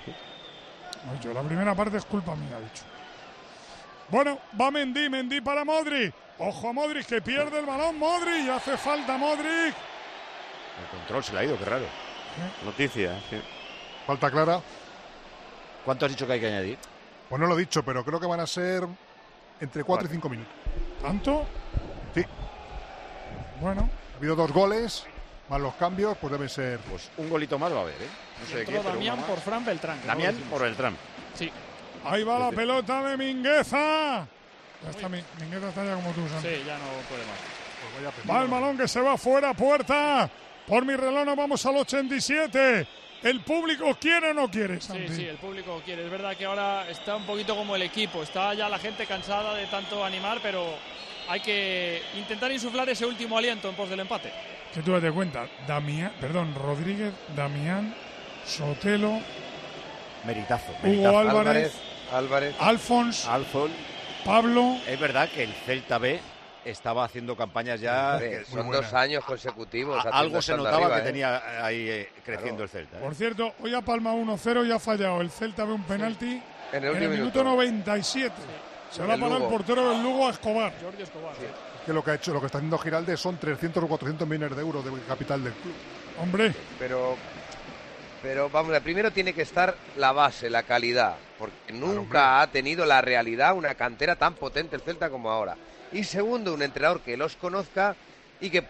Ha dicho, la primera parte es culpa mía, ha dicho. Bueno, va Mendy para Modric. Ojo a Modric, que pierde el balón Modric, y hace falta Modric. El control se le ha ido, qué raro. Noticia, sí. Falta clara. ¿Cuánto has dicho que hay que añadir? Pues no lo he dicho, pero creo que van a ser entre 4 y 5 minutos. ¿Tanto? Sí. Bueno. Ha habido 2 goles, más los cambios, pues deben ser... Pues un golito más va a haber, ¿eh? No sé qué, Damián por Fran Beltrán. Damián por Beltrán. Sí. Ahí va la pelota de Mingueza. Ya está, Mingueza está ya como tú, Santi. Sí, ya no puede más. Pues va el balón que se va fuera, puerta. Por mi reloj nos vamos al 87. ¿El público quiere o no quiere, Santi? Sí, el público quiere. Es verdad que ahora está un poquito como el equipo. Está ya la gente cansada de tanto animar, pero hay que intentar insuflar ese último aliento en pos del empate. Que tú date cuenta, Rodríguez, Damián, Sotelo, Meritazo. Hugo Álvarez, Alfons, Pablo. Es verdad que el Celta B estaba haciendo campañas ya... Son 2 años consecutivos. Algo se notaba que tenía ahí creciendo el Celta. Por cierto, hoy ha palma 1-0 y ha fallado el Celta B un penalti en el minuto 97. Se va a parar el portero del Lugo a Escobar. Jordi Escobar. Sí. Que lo que está haciendo Giralde son 300 o 400 millones de euros de capital del club. Hombre. Pero vamos, primero tiene que estar la base, la calidad, porque nunca ha tenido la realidad una cantera tan potente el Celta como ahora. Y segundo, un entrenador que los conozca y que...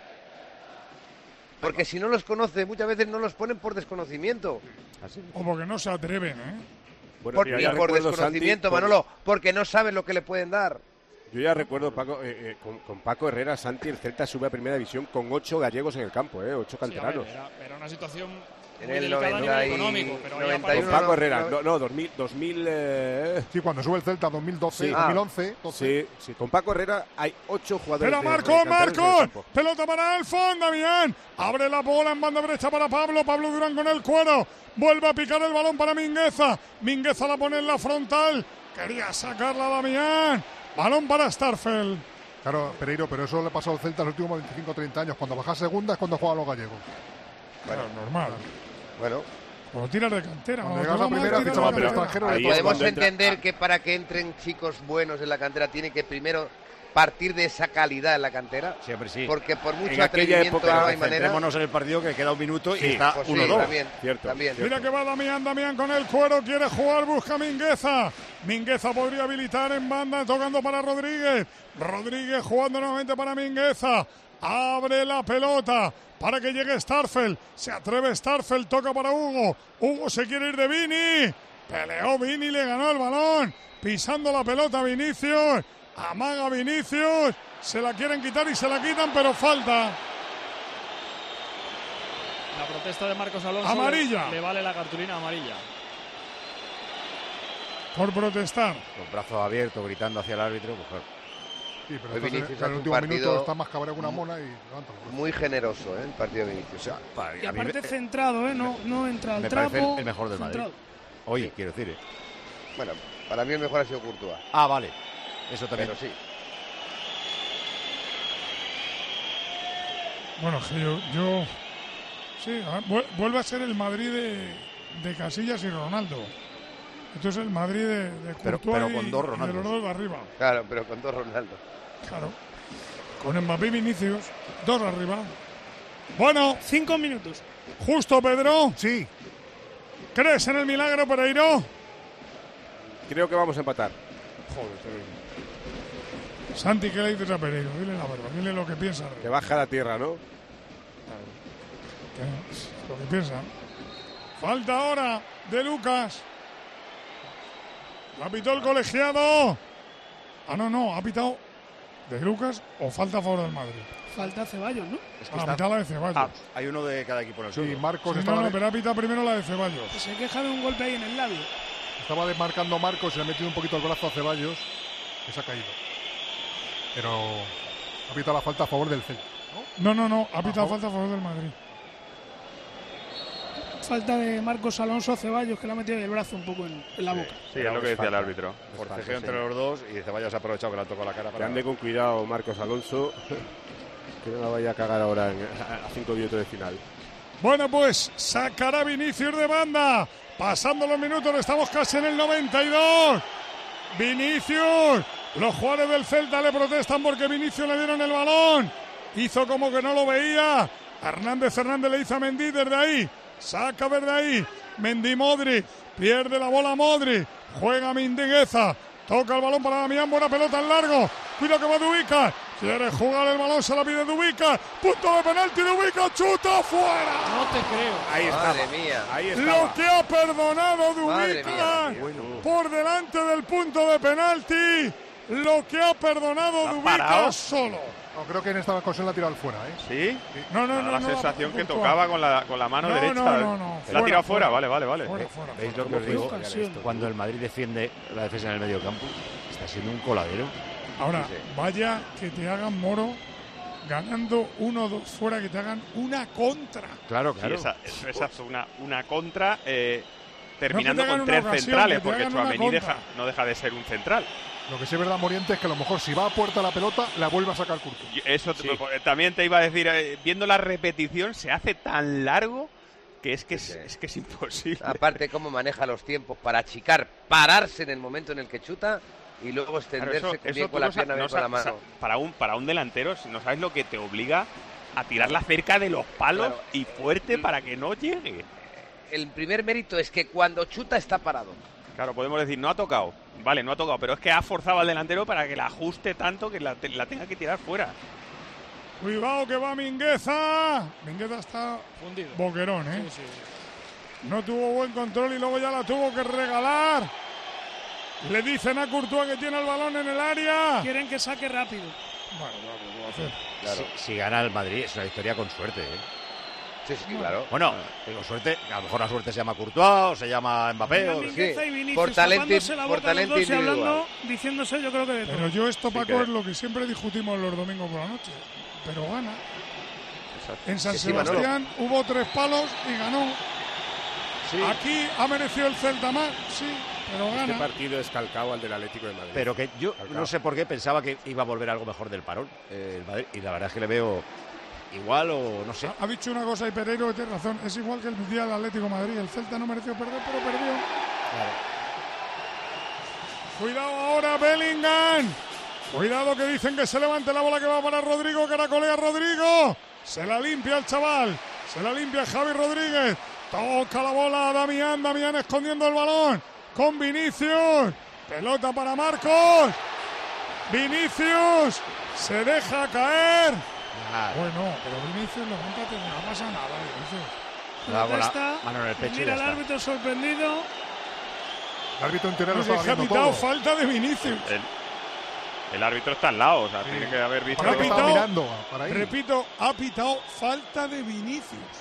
Porque si no los conoce, muchas veces no los ponen por desconocimiento. Así. O porque no se atreven, ¿eh? Bueno, por desconocimiento, Santi, Manolo, porque no saben lo que le pueden dar. Yo ya recuerdo, Paco, con Paco Herrera, Santi, el Celta sube a primera división con 8 gallegos en el campo, 8 canteranos. Sí, era una situación en el 90 económico, pero 91, con Paco Herrera, 2000 Sí, cuando sube el Celta 2012, 2011. Sí, con Paco Herrera hay 8 jugadores. Pero Marcos, pelota para Alfon, Damián, abre la bola en banda derecha para Pablo Durán con el cuero, vuelve a picar el balón para Mingueza la pone en la frontal, quería sacarla Damián, balón para Starfel. Claro, Pereiro, pero eso le ha pasado al Celta en los últimos 25 o 30 años, cuando baja segunda es cuando juegan los gallegos. Bueno, normal. Bueno, cuando tiras de cantera. Podemos entender que para que entren chicos buenos en la cantera tiene que primero partir de esa calidad en la cantera. Siempre sí. Porque por mucho atrevimiento no hay manera. Centrémonos en el partido que queda un minuto y está pues 1-2. También. Mira que va Damián con el cuero, quiere jugar, busca Mingueza. Mingueza podría habilitar en banda, tocando para Rodríguez jugando nuevamente para Mingueza. Abre la pelota para que llegue Starfel. Se atreve Starfel, toca para Hugo. Hugo se quiere ir de Vini. Peleó Vini, le ganó el balón. Pisando la pelota Vinicius. Amaga Vinicius. Se la quieren quitar y se la quitan, pero falta. La protesta de Marcos Alonso amarilla. Le vale la cartulina amarilla. Por protestar. Con brazos abiertos, gritando hacia el árbitro. Pues sí, pero Vinicius en el último minuto está más cabreado que una mona y levanta. Muy generoso, el partido de Vinicius. Y aparte centrado, no entra al me trapo. Parece el mejor del Madrid. Hoy, quiero decir. Bueno, para mí el mejor ha sido Courtois. Ah, vale. Eso también. Pero sí. Bueno, yo sí, vuelve a ser el Madrid de Casillas y Ronaldo. Esto es el Madrid de Courtois pero con dos y de Ronaldos. los dos de arriba. Claro, pero con dos Ronaldo. Claro. Con Mbappé y Vinicius, dos arriba. Bueno, 5 minutos. Justo, Pedro. Sí. ¿Crees en el milagro, Pereiro? Creo que vamos a empatar. Joder, Santi, ¿qué le dices a Pereiro? Dile la verdad, dile lo que piensa. Que baja a la tierra, ¿no? Lo que piensa. Falta ahora de Lucas. La pitó el colegiado. No, ha pitado de Lucas o falta a favor del Madrid. Falta Ceballos, ¿no? Es que Ha pitado la de Ceballos. Hay uno de cada equipo en el suelo. Sí, Marcos Sí, estaba, pero ha pitado primero la de Ceballos. Se queja de un golpe ahí en el labio. estaba desmarcando Marcos y le ha metido un poquito el brazo a Ceballos, que se ha caído. Pero ha pitado la falta a favor del Celta. No, ha pitado falta a favor del Madrid. Falta de Marcos Alonso a Ceballos, que le ha metido el brazo un poco en la boca. Sí, es lo que decía el árbitro. Forcejeo entre los dos y Ceballos ha aprovechado que le ha tocado la cara. Que ande con cuidado Marcos Alonso, que no la vaya a cagar ahora a 5 minutos de final. Bueno, pues sacará Vinicius de banda. Pasando los minutos, estamos casi en el 92. Vinicius. Los jugadores del Celta le protestan porque Vinicius le dieron el balón. Hizo como que no lo veía. Hernández le dice a Mendy desde ahí. Saca desde ahí. Mendy Modric. Pierde la bola Modric. Juega Mingueza. Toca el balón para Damián. Buena pelota en largo. Cuidado que va Dubícar. Quiere jugar el balón. Se la pide Dubícar. Punto de penalti. Dubícar. Chuta fuera. No te creo. Ahí está. Madre mía. Ahí está. Lo que ha perdonado Madre Dubícar. mía. Por delante del punto de penalti. Lo que ha perdonado Dubícar solo. No, creo que en esta ocasión la ha tirado al fuera, ¿eh? ¿Sí? No. La sensación que Courtois. tocaba con la mano derecha. No. La ha tirado fuera, vale. Fuera. ¿Veis lo que os digo? Cuando el Madrid defiende la defensa en el medio campo, está siendo un coladero. Ahora, vaya que te hagan Moro ganando 1-2 fuera, que te hagan una contra. Claro. Sí, esa es una contra terminando No que te hagan con una 3 ocasión, centrales, que te porque hagan una Tchouaméni contra. no deja de ser un central. Lo que sí es verdad, Moriente, es que a lo mejor si va a puerta la pelota, la vuelve a sacar Courtois. Eso también te iba a decir, viendo la repetición, se hace tan largo que es que es imposible. Aparte, cómo maneja los tiempos para achicar, pararse en el momento en el que chuta y luego extenderse bien con la pierna, bien con la mano. Para un delantero, no sabes lo que te obliga a tirarla cerca de los palos y fuerte para que no llegue. El primer mérito es que cuando chuta está parado. Claro, podemos decir, no ha tocado. Vale, no ha tocado, pero es que ha forzado al delantero para que la ajuste tanto que la tenga que tirar fuera. Cuidado que va Mingueza. Mingueza está Fundido. boquerón, ¿eh? Sí. No tuvo buen control y luego ya la tuvo que regalar. Le dicen a Courtois que tiene el balón en el área. Quieren que saque rápido. Bueno, lo va a hacer. Claro. Si gana el Madrid, es una victoria con suerte, ¿eh? Sí, claro. Bueno, digo suerte, a lo mejor la suerte se llama Courtois o se llama Mbappé. O... Mingueza y Vinicius por talento tapándose la boca los dos y individual. hablando, diciéndose yo creo que de todo. Pero yo esto, Paco, es lo que siempre discutimos los domingos por la noche. Pero gana. En San Sebastián hubo 3 palos y ganó. Sí. Aquí ha merecido el Celta más, sí, pero gana. Este partido es calcado al del Atlético de Madrid. Pero que yo no sé por qué pensaba que iba a volver algo mejor del parón el Madrid, y la verdad es que le veo igual o no sé. Ha dicho una cosa y Pereiro, que tiene razón, es igual que el día del Atlético de Madrid. El Celta no mereció perder, pero perdió. Claro. Cuidado ahora Bellingham. Cuidado que dicen que se levante la bola que va para Rodrigo, caracolea Rodrigo. Se la limpia el chaval, se la limpia Javi Rodríguez. Toca la bola a Damián escondiendo el balón con Vinicius. Pelota para Marcos. Vinicius se deja caer. Bueno, pero Vinicius, levántate, no pasa nada, Vinicius. Protesta, mano en el pecho. mira al árbitro sorprendido. El árbitro entero lo No estaba se ha viendo pitado todo. falta de Vinicius. El árbitro está al lado, o sea, tiene que haber visto. Para que estaba mirando, para ahí. Repito, ha pitado falta de Vinicius.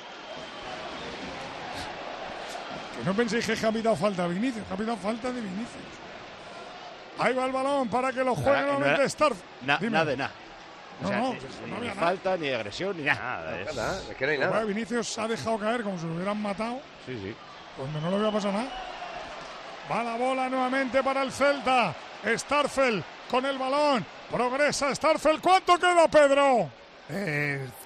Que no penséis que ha pitado falta de Vinicius, que ha pitado falta de Vinicius. Ahí va el balón para que lo juegue nuevamente Starf. Nada de nada. No, O sea, no, ni no había falta, ni agresión, ni nada. Nada, es que no hay Pues nada. Vinicius se ha dejado caer como si lo hubieran matado. Sí. Cuando no le había pasado nada. Va la bola nuevamente para el Celta. Starfel con el balón. Progresa Starfel. ¿Cuánto queda, Pedro?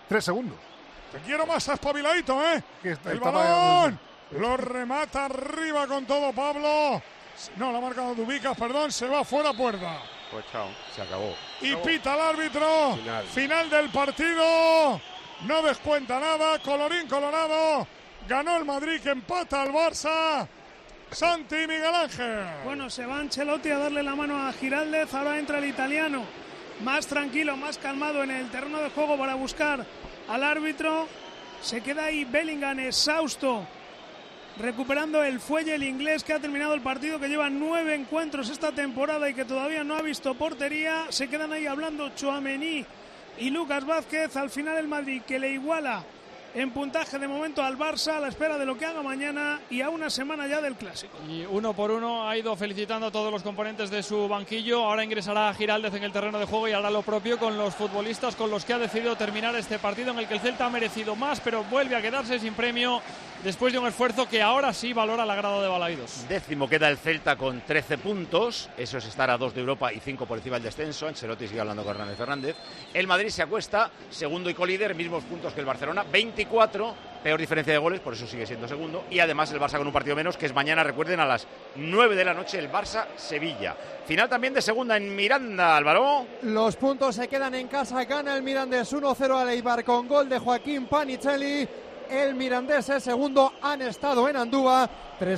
3 segundos. Te quiero más espabiladito, ¿eh? El balón lo remata arriba con todo Pablo. No, la ha marcado Dubicas, perdón, se va fuera puerta. Pues chao, se acabó. Y pita el árbitro. Final del partido. No descuenta nada. Colorín colorado. Ganó el Madrid, que empata al Barça. Santi y Miguel Ángel. Bueno, se va Ancelotti a darle la mano a Giraldez. Ahora entra el italiano. Más tranquilo, más calmado en el terreno de juego para buscar al árbitro. Se queda ahí Bellingham exhausto, recuperando el fuelle, el inglés, que ha terminado el partido, que lleva 9 encuentros esta temporada y que todavía no ha visto portería. Se quedan ahí hablando Tchouaméni y Lucas Vázquez. Al final el Madrid, que le iguala en puntaje de momento al Barça, a la espera de lo que haga mañana y a una semana ya del Clásico. Y uno por uno ha ido felicitando a todos los componentes de su banquillo. Ahora ingresará Giraldez en el terreno de juego y hará lo propio con los futbolistas con los que ha decidido terminar este partido, en el que el Celta ha merecido más, pero vuelve a quedarse sin premio después de un esfuerzo que ahora sí valora el agrado de Balaídos. 10º queda el Celta con 13 puntos. Eso es estar a 2 de Europa y 5 por encima del descenso. Ancelotti sigue hablando con Hernández Fernández. El Madrid se acuesta segundo y colíder, mismos puntos que el Barcelona, 24, peor diferencia de goles, por eso sigue siendo segundo. Y además el Barça con un partido menos, que es mañana, recuerden, a las 9 de la noche, el Barça-Sevilla. Final también de segunda en Miranda, Álvaro. Los puntos se quedan en casa. Gana el Mirandés 1-0 al Eibar con gol de Joaquín Panicelli. El Mirandés es segundo. Han estado en Andúa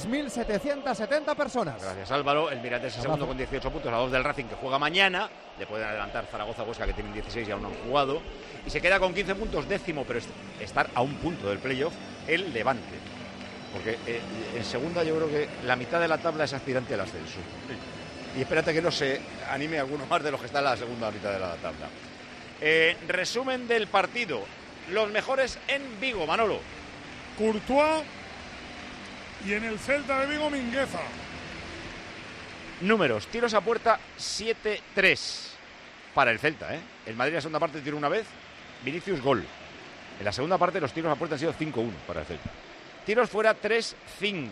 3.770 personas. Gracias, Álvaro. El Mirandés es segundo con 18 puntos, a 2 del Racing, que juega mañana. Le pueden adelantar Zaragoza-Huesca, que tienen 16 y aún no han jugado. Y se queda con 15 puntos, 10º, pero estar a un punto del playoff, el Levante. Porque en segunda yo creo que la mitad de la tabla es aspirante al ascenso. Y espérate que no se anime alguno más de los que están en la segunda mitad de la tabla. Resumen del partido. Los mejores en Vigo, Manolo. Courtois y en el Celta de Vigo, Mingueza. Números, tiros a puerta 7-3 para el Celta, ¿eh? El Madrid en la segunda parte tiró una vez, Vinicius gol. En la segunda parte los tiros a puerta han sido 5-1 para el Celta. Tiros fuera 3-5.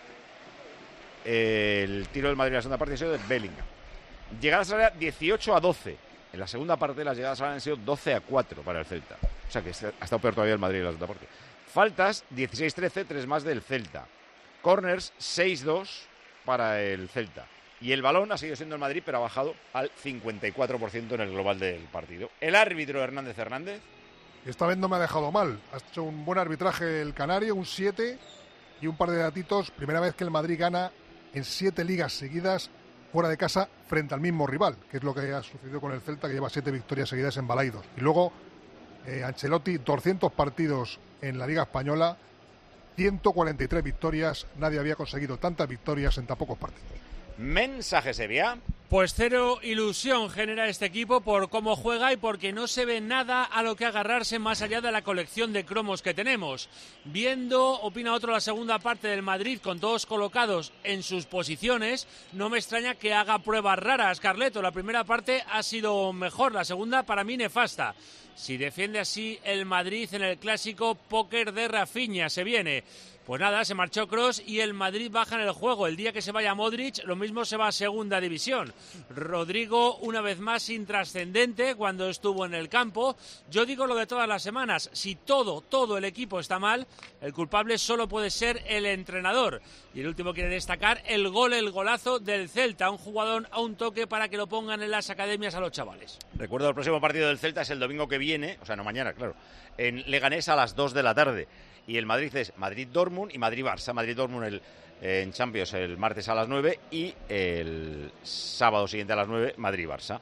El tiro del Madrid en la segunda parte ha sido de Bellingham. Llegadas al área 18-12. En la segunda parte las llegadas al área han sido 12-4 para el Celta. O sea que ha estado peor todavía el Madrid en la segunda parte. Faltas 16-13, 3 más del Celta. Corners 6-2 para el Celta. Y el balón ha seguido siendo el Madrid, pero ha bajado al 54% en el global del partido. El árbitro Hernández Hernández. Esta vez no me ha dejado mal. Ha hecho un buen arbitraje el Canario, un 7 y un par de datitos. Primera vez que el Madrid gana en 7 ligas seguidas fuera de casa frente al mismo rival, que es lo que ha sucedido con el Celta, que lleva 7 victorias seguidas en Balaidos. Y luego Ancelotti, 200 partidos en la Liga Española, 143 victorias. Nadie había conseguido tantas victorias en tan pocos partidos. Mensaje, Sevilla. Pues cero ilusión genera este equipo por cómo juega y porque no se ve nada a lo que agarrarse más allá de la colección de cromos que tenemos. Viendo, opina otro, la segunda parte del Madrid con todos colocados en sus posiciones, no me extraña que haga pruebas raras, Carleto. La primera parte ha sido mejor, la segunda para mí nefasta. Si defiende así el Madrid en el clásico, póker de Rafinha se viene. Pues nada, se marchó Kroos y el Madrid baja en el juego. El día que se vaya Modric, lo mismo se va a segunda división. Rodrigo, una vez más, intrascendente cuando estuvo en el campo. Yo digo lo de todas las semanas. Si todo el equipo está mal, el culpable solo puede ser el entrenador. Y el último quiere destacar el golazo del Celta. Un jugador a un toque para que lo pongan en las academias a los chavales. Recuerdo, el próximo partido del Celta es el domingo que viene, o sea, no mañana, claro, en Leganés a las 2 de la tarde. Y el Madrid es Madrid-Dortmund y Madrid-Barça. Madrid-Dortmund en Champions el martes a las 9 y el sábado siguiente a las 9 Madrid-Barça.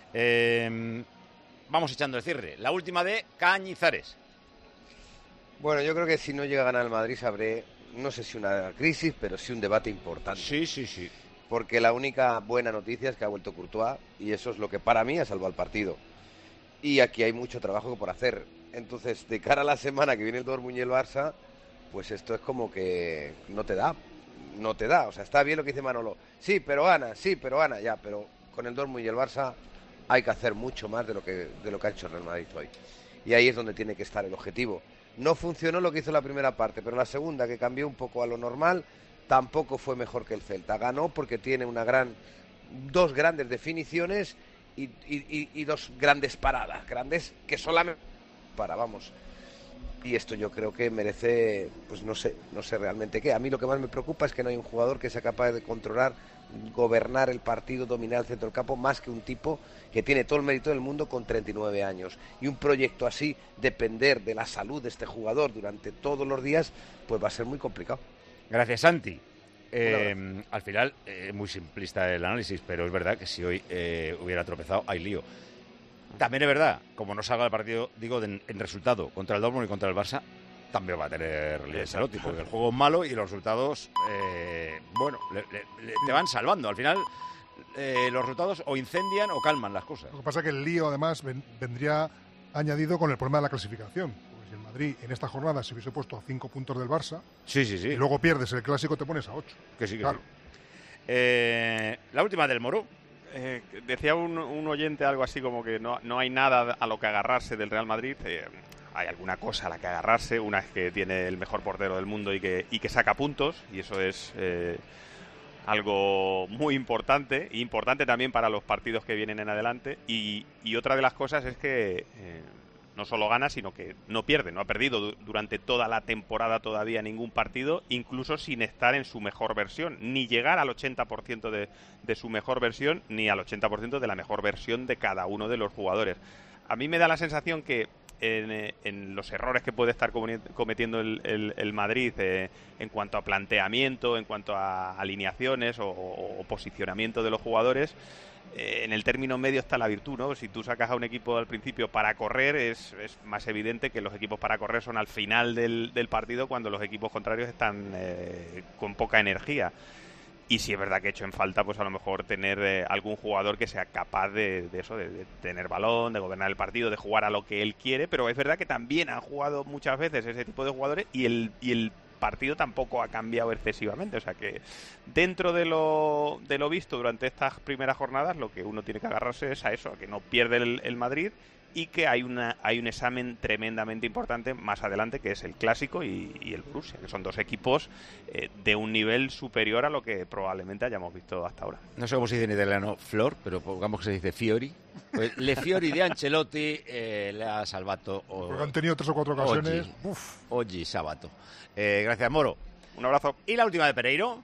Vamos echando el cierre. La última de Cañizares. Bueno, yo creo que si no llega a ganar el Madrid sabré, no sé si una crisis, pero sí un debate importante. Sí. Porque la única buena noticia es que ha vuelto Courtois y eso es lo que para mí ha salvado el partido. Y aquí hay mucho trabajo por hacer. Entonces, de cara a la semana que viene el Dortmund y el Barça, pues esto es como que no te da. O sea, está bien lo que dice Manolo. Sí, pero gana, ya. Pero con el Dortmund y el Barça hay que hacer mucho más de lo que ha hecho el Real Madrid hoy. Y ahí es donde tiene que estar el objetivo. No funcionó lo que hizo la primera parte, pero la segunda, que cambió un poco a lo normal, tampoco fue mejor que el Celta. Ganó porque tiene dos grandes definiciones y dos grandes paradas. Grandes que solamente para, vamos. Y esto yo creo que merece, pues no sé realmente qué. A mí lo que más me preocupa es que no hay un jugador que sea capaz de controlar, gobernar el partido, dominar el centro del campo, más que un tipo que tiene todo el mérito del mundo con 39 años. Y un proyecto así, depender de la salud de este jugador durante todos los días, pues va a ser muy complicado. Gracias, Santi. Al final, muy simplista el análisis, pero es verdad que si hoy hubiera tropezado, hay lío. También es verdad, como no salga el partido, digo, en resultado contra el Dortmund y contra el Barça, también va a tener lío Ancelotti, porque el juego es malo y los resultados, te van salvando. Al final, los resultados o incendian o calman las cosas. Lo que pasa es que el lío, además, vendría añadido con el problema de la clasificación. Porque si el Madrid en esta jornada se hubiese puesto a 5 puntos del Barça, sí. Y luego pierdes el Clásico, te pones a 8. Que sí, claro. Sí. La última del Moro. Decía un oyente algo así como que no hay nada a lo que agarrarse del Real Madrid. Hay alguna cosa a la que agarrarse. Una es que tiene el mejor portero del mundo y que saca puntos, y eso es algo muy importante también para los partidos que vienen en adelante. Y otra de las cosas es que no solo gana, sino que no pierde. No ha perdido durante toda la temporada todavía ningún partido, incluso sin estar en su mejor versión, ni llegar al 80% de su mejor versión, ni al 80% de la mejor versión de cada uno de los jugadores. A mí me da la sensación que en los errores que puede estar cometiendo el Madrid en cuanto a planteamiento, en cuanto a alineaciones o posicionamiento de los jugadores, en el término medio está la virtud, ¿no? Si tú sacas a un equipo al principio para correr, es más evidente que los equipos para correr son al final del partido, cuando los equipos contrarios están con poca energía. Y si es verdad que he hecho en falta, pues a lo mejor tener algún jugador que sea capaz de eso, de tener balón, de gobernar el partido, de jugar a lo que él quiere. Pero es verdad que también han jugado muchas veces ese tipo de jugadores y el partido tampoco ha cambiado excesivamente. O sea que dentro de lo visto durante estas primeras jornadas, lo que uno tiene que agarrarse es a eso, a que no pierde el Madrid, y que hay un examen tremendamente importante más adelante, que es el Clásico y el Borussia, que son dos equipos de un nivel superior a lo que probablemente hayamos visto hasta ahora. No sé cómo se dice en italiano Flor, pero pongamos que se dice Fiori. Pues le Fiori de Ancelotti le ha salvato. Porque han tenido 3 o 4 ocasiones. Oggi sabato. Gracias, Moro. Un abrazo. ¿Y la última de Pereiro?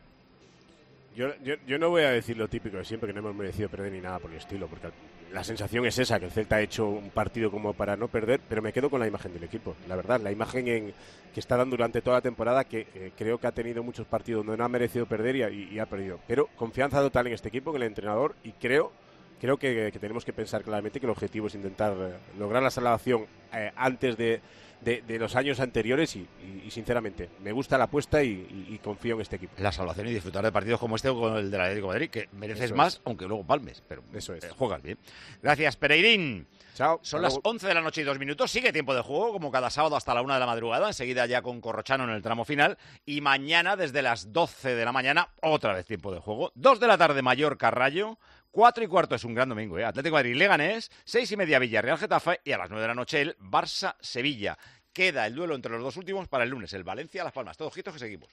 Yo no voy a decir lo típico de siempre, que no hemos merecido perder ni nada por el estilo, porque la sensación es esa, que el Celta ha hecho un partido como para no perder, pero me quedo con la imagen del equipo, la verdad, la imagen que está dando durante toda la temporada, que creo que ha tenido muchos partidos donde no ha merecido perder y ha perdido, pero confianza total en este equipo, en el entrenador, y creo que tenemos que pensar claramente que el objetivo es intentar lograr la salvación antes de los años anteriores y sinceramente me gusta la apuesta y confío en este equipo. La salvación y disfrutar de partidos como este o con el del Atlético de Madrid, que mereces Eso más, es. aunque luego palmes, pero eso es. Juegas bien. Gracias, Pereirín. Chao. Son las 11 de la noche y 2 minutos. Sigue tiempo de juego, como cada sábado hasta la 1 de la madrugada. Enseguida ya con Corrochano en el tramo final. Y mañana, desde las 12 de la mañana, otra vez tiempo de juego. 2 de la tarde, Mallorca-Rayo. 4:15 es un gran domingo, ¿eh? Atlético de Madrid-Leganés. 6:30 Villarreal-Getafe. Y a las 9 de la noche el Barça-Sevilla. Queda el duelo entre los dos últimos para el lunes, el Valencia-Las Palmas. Todos ojitos que seguimos.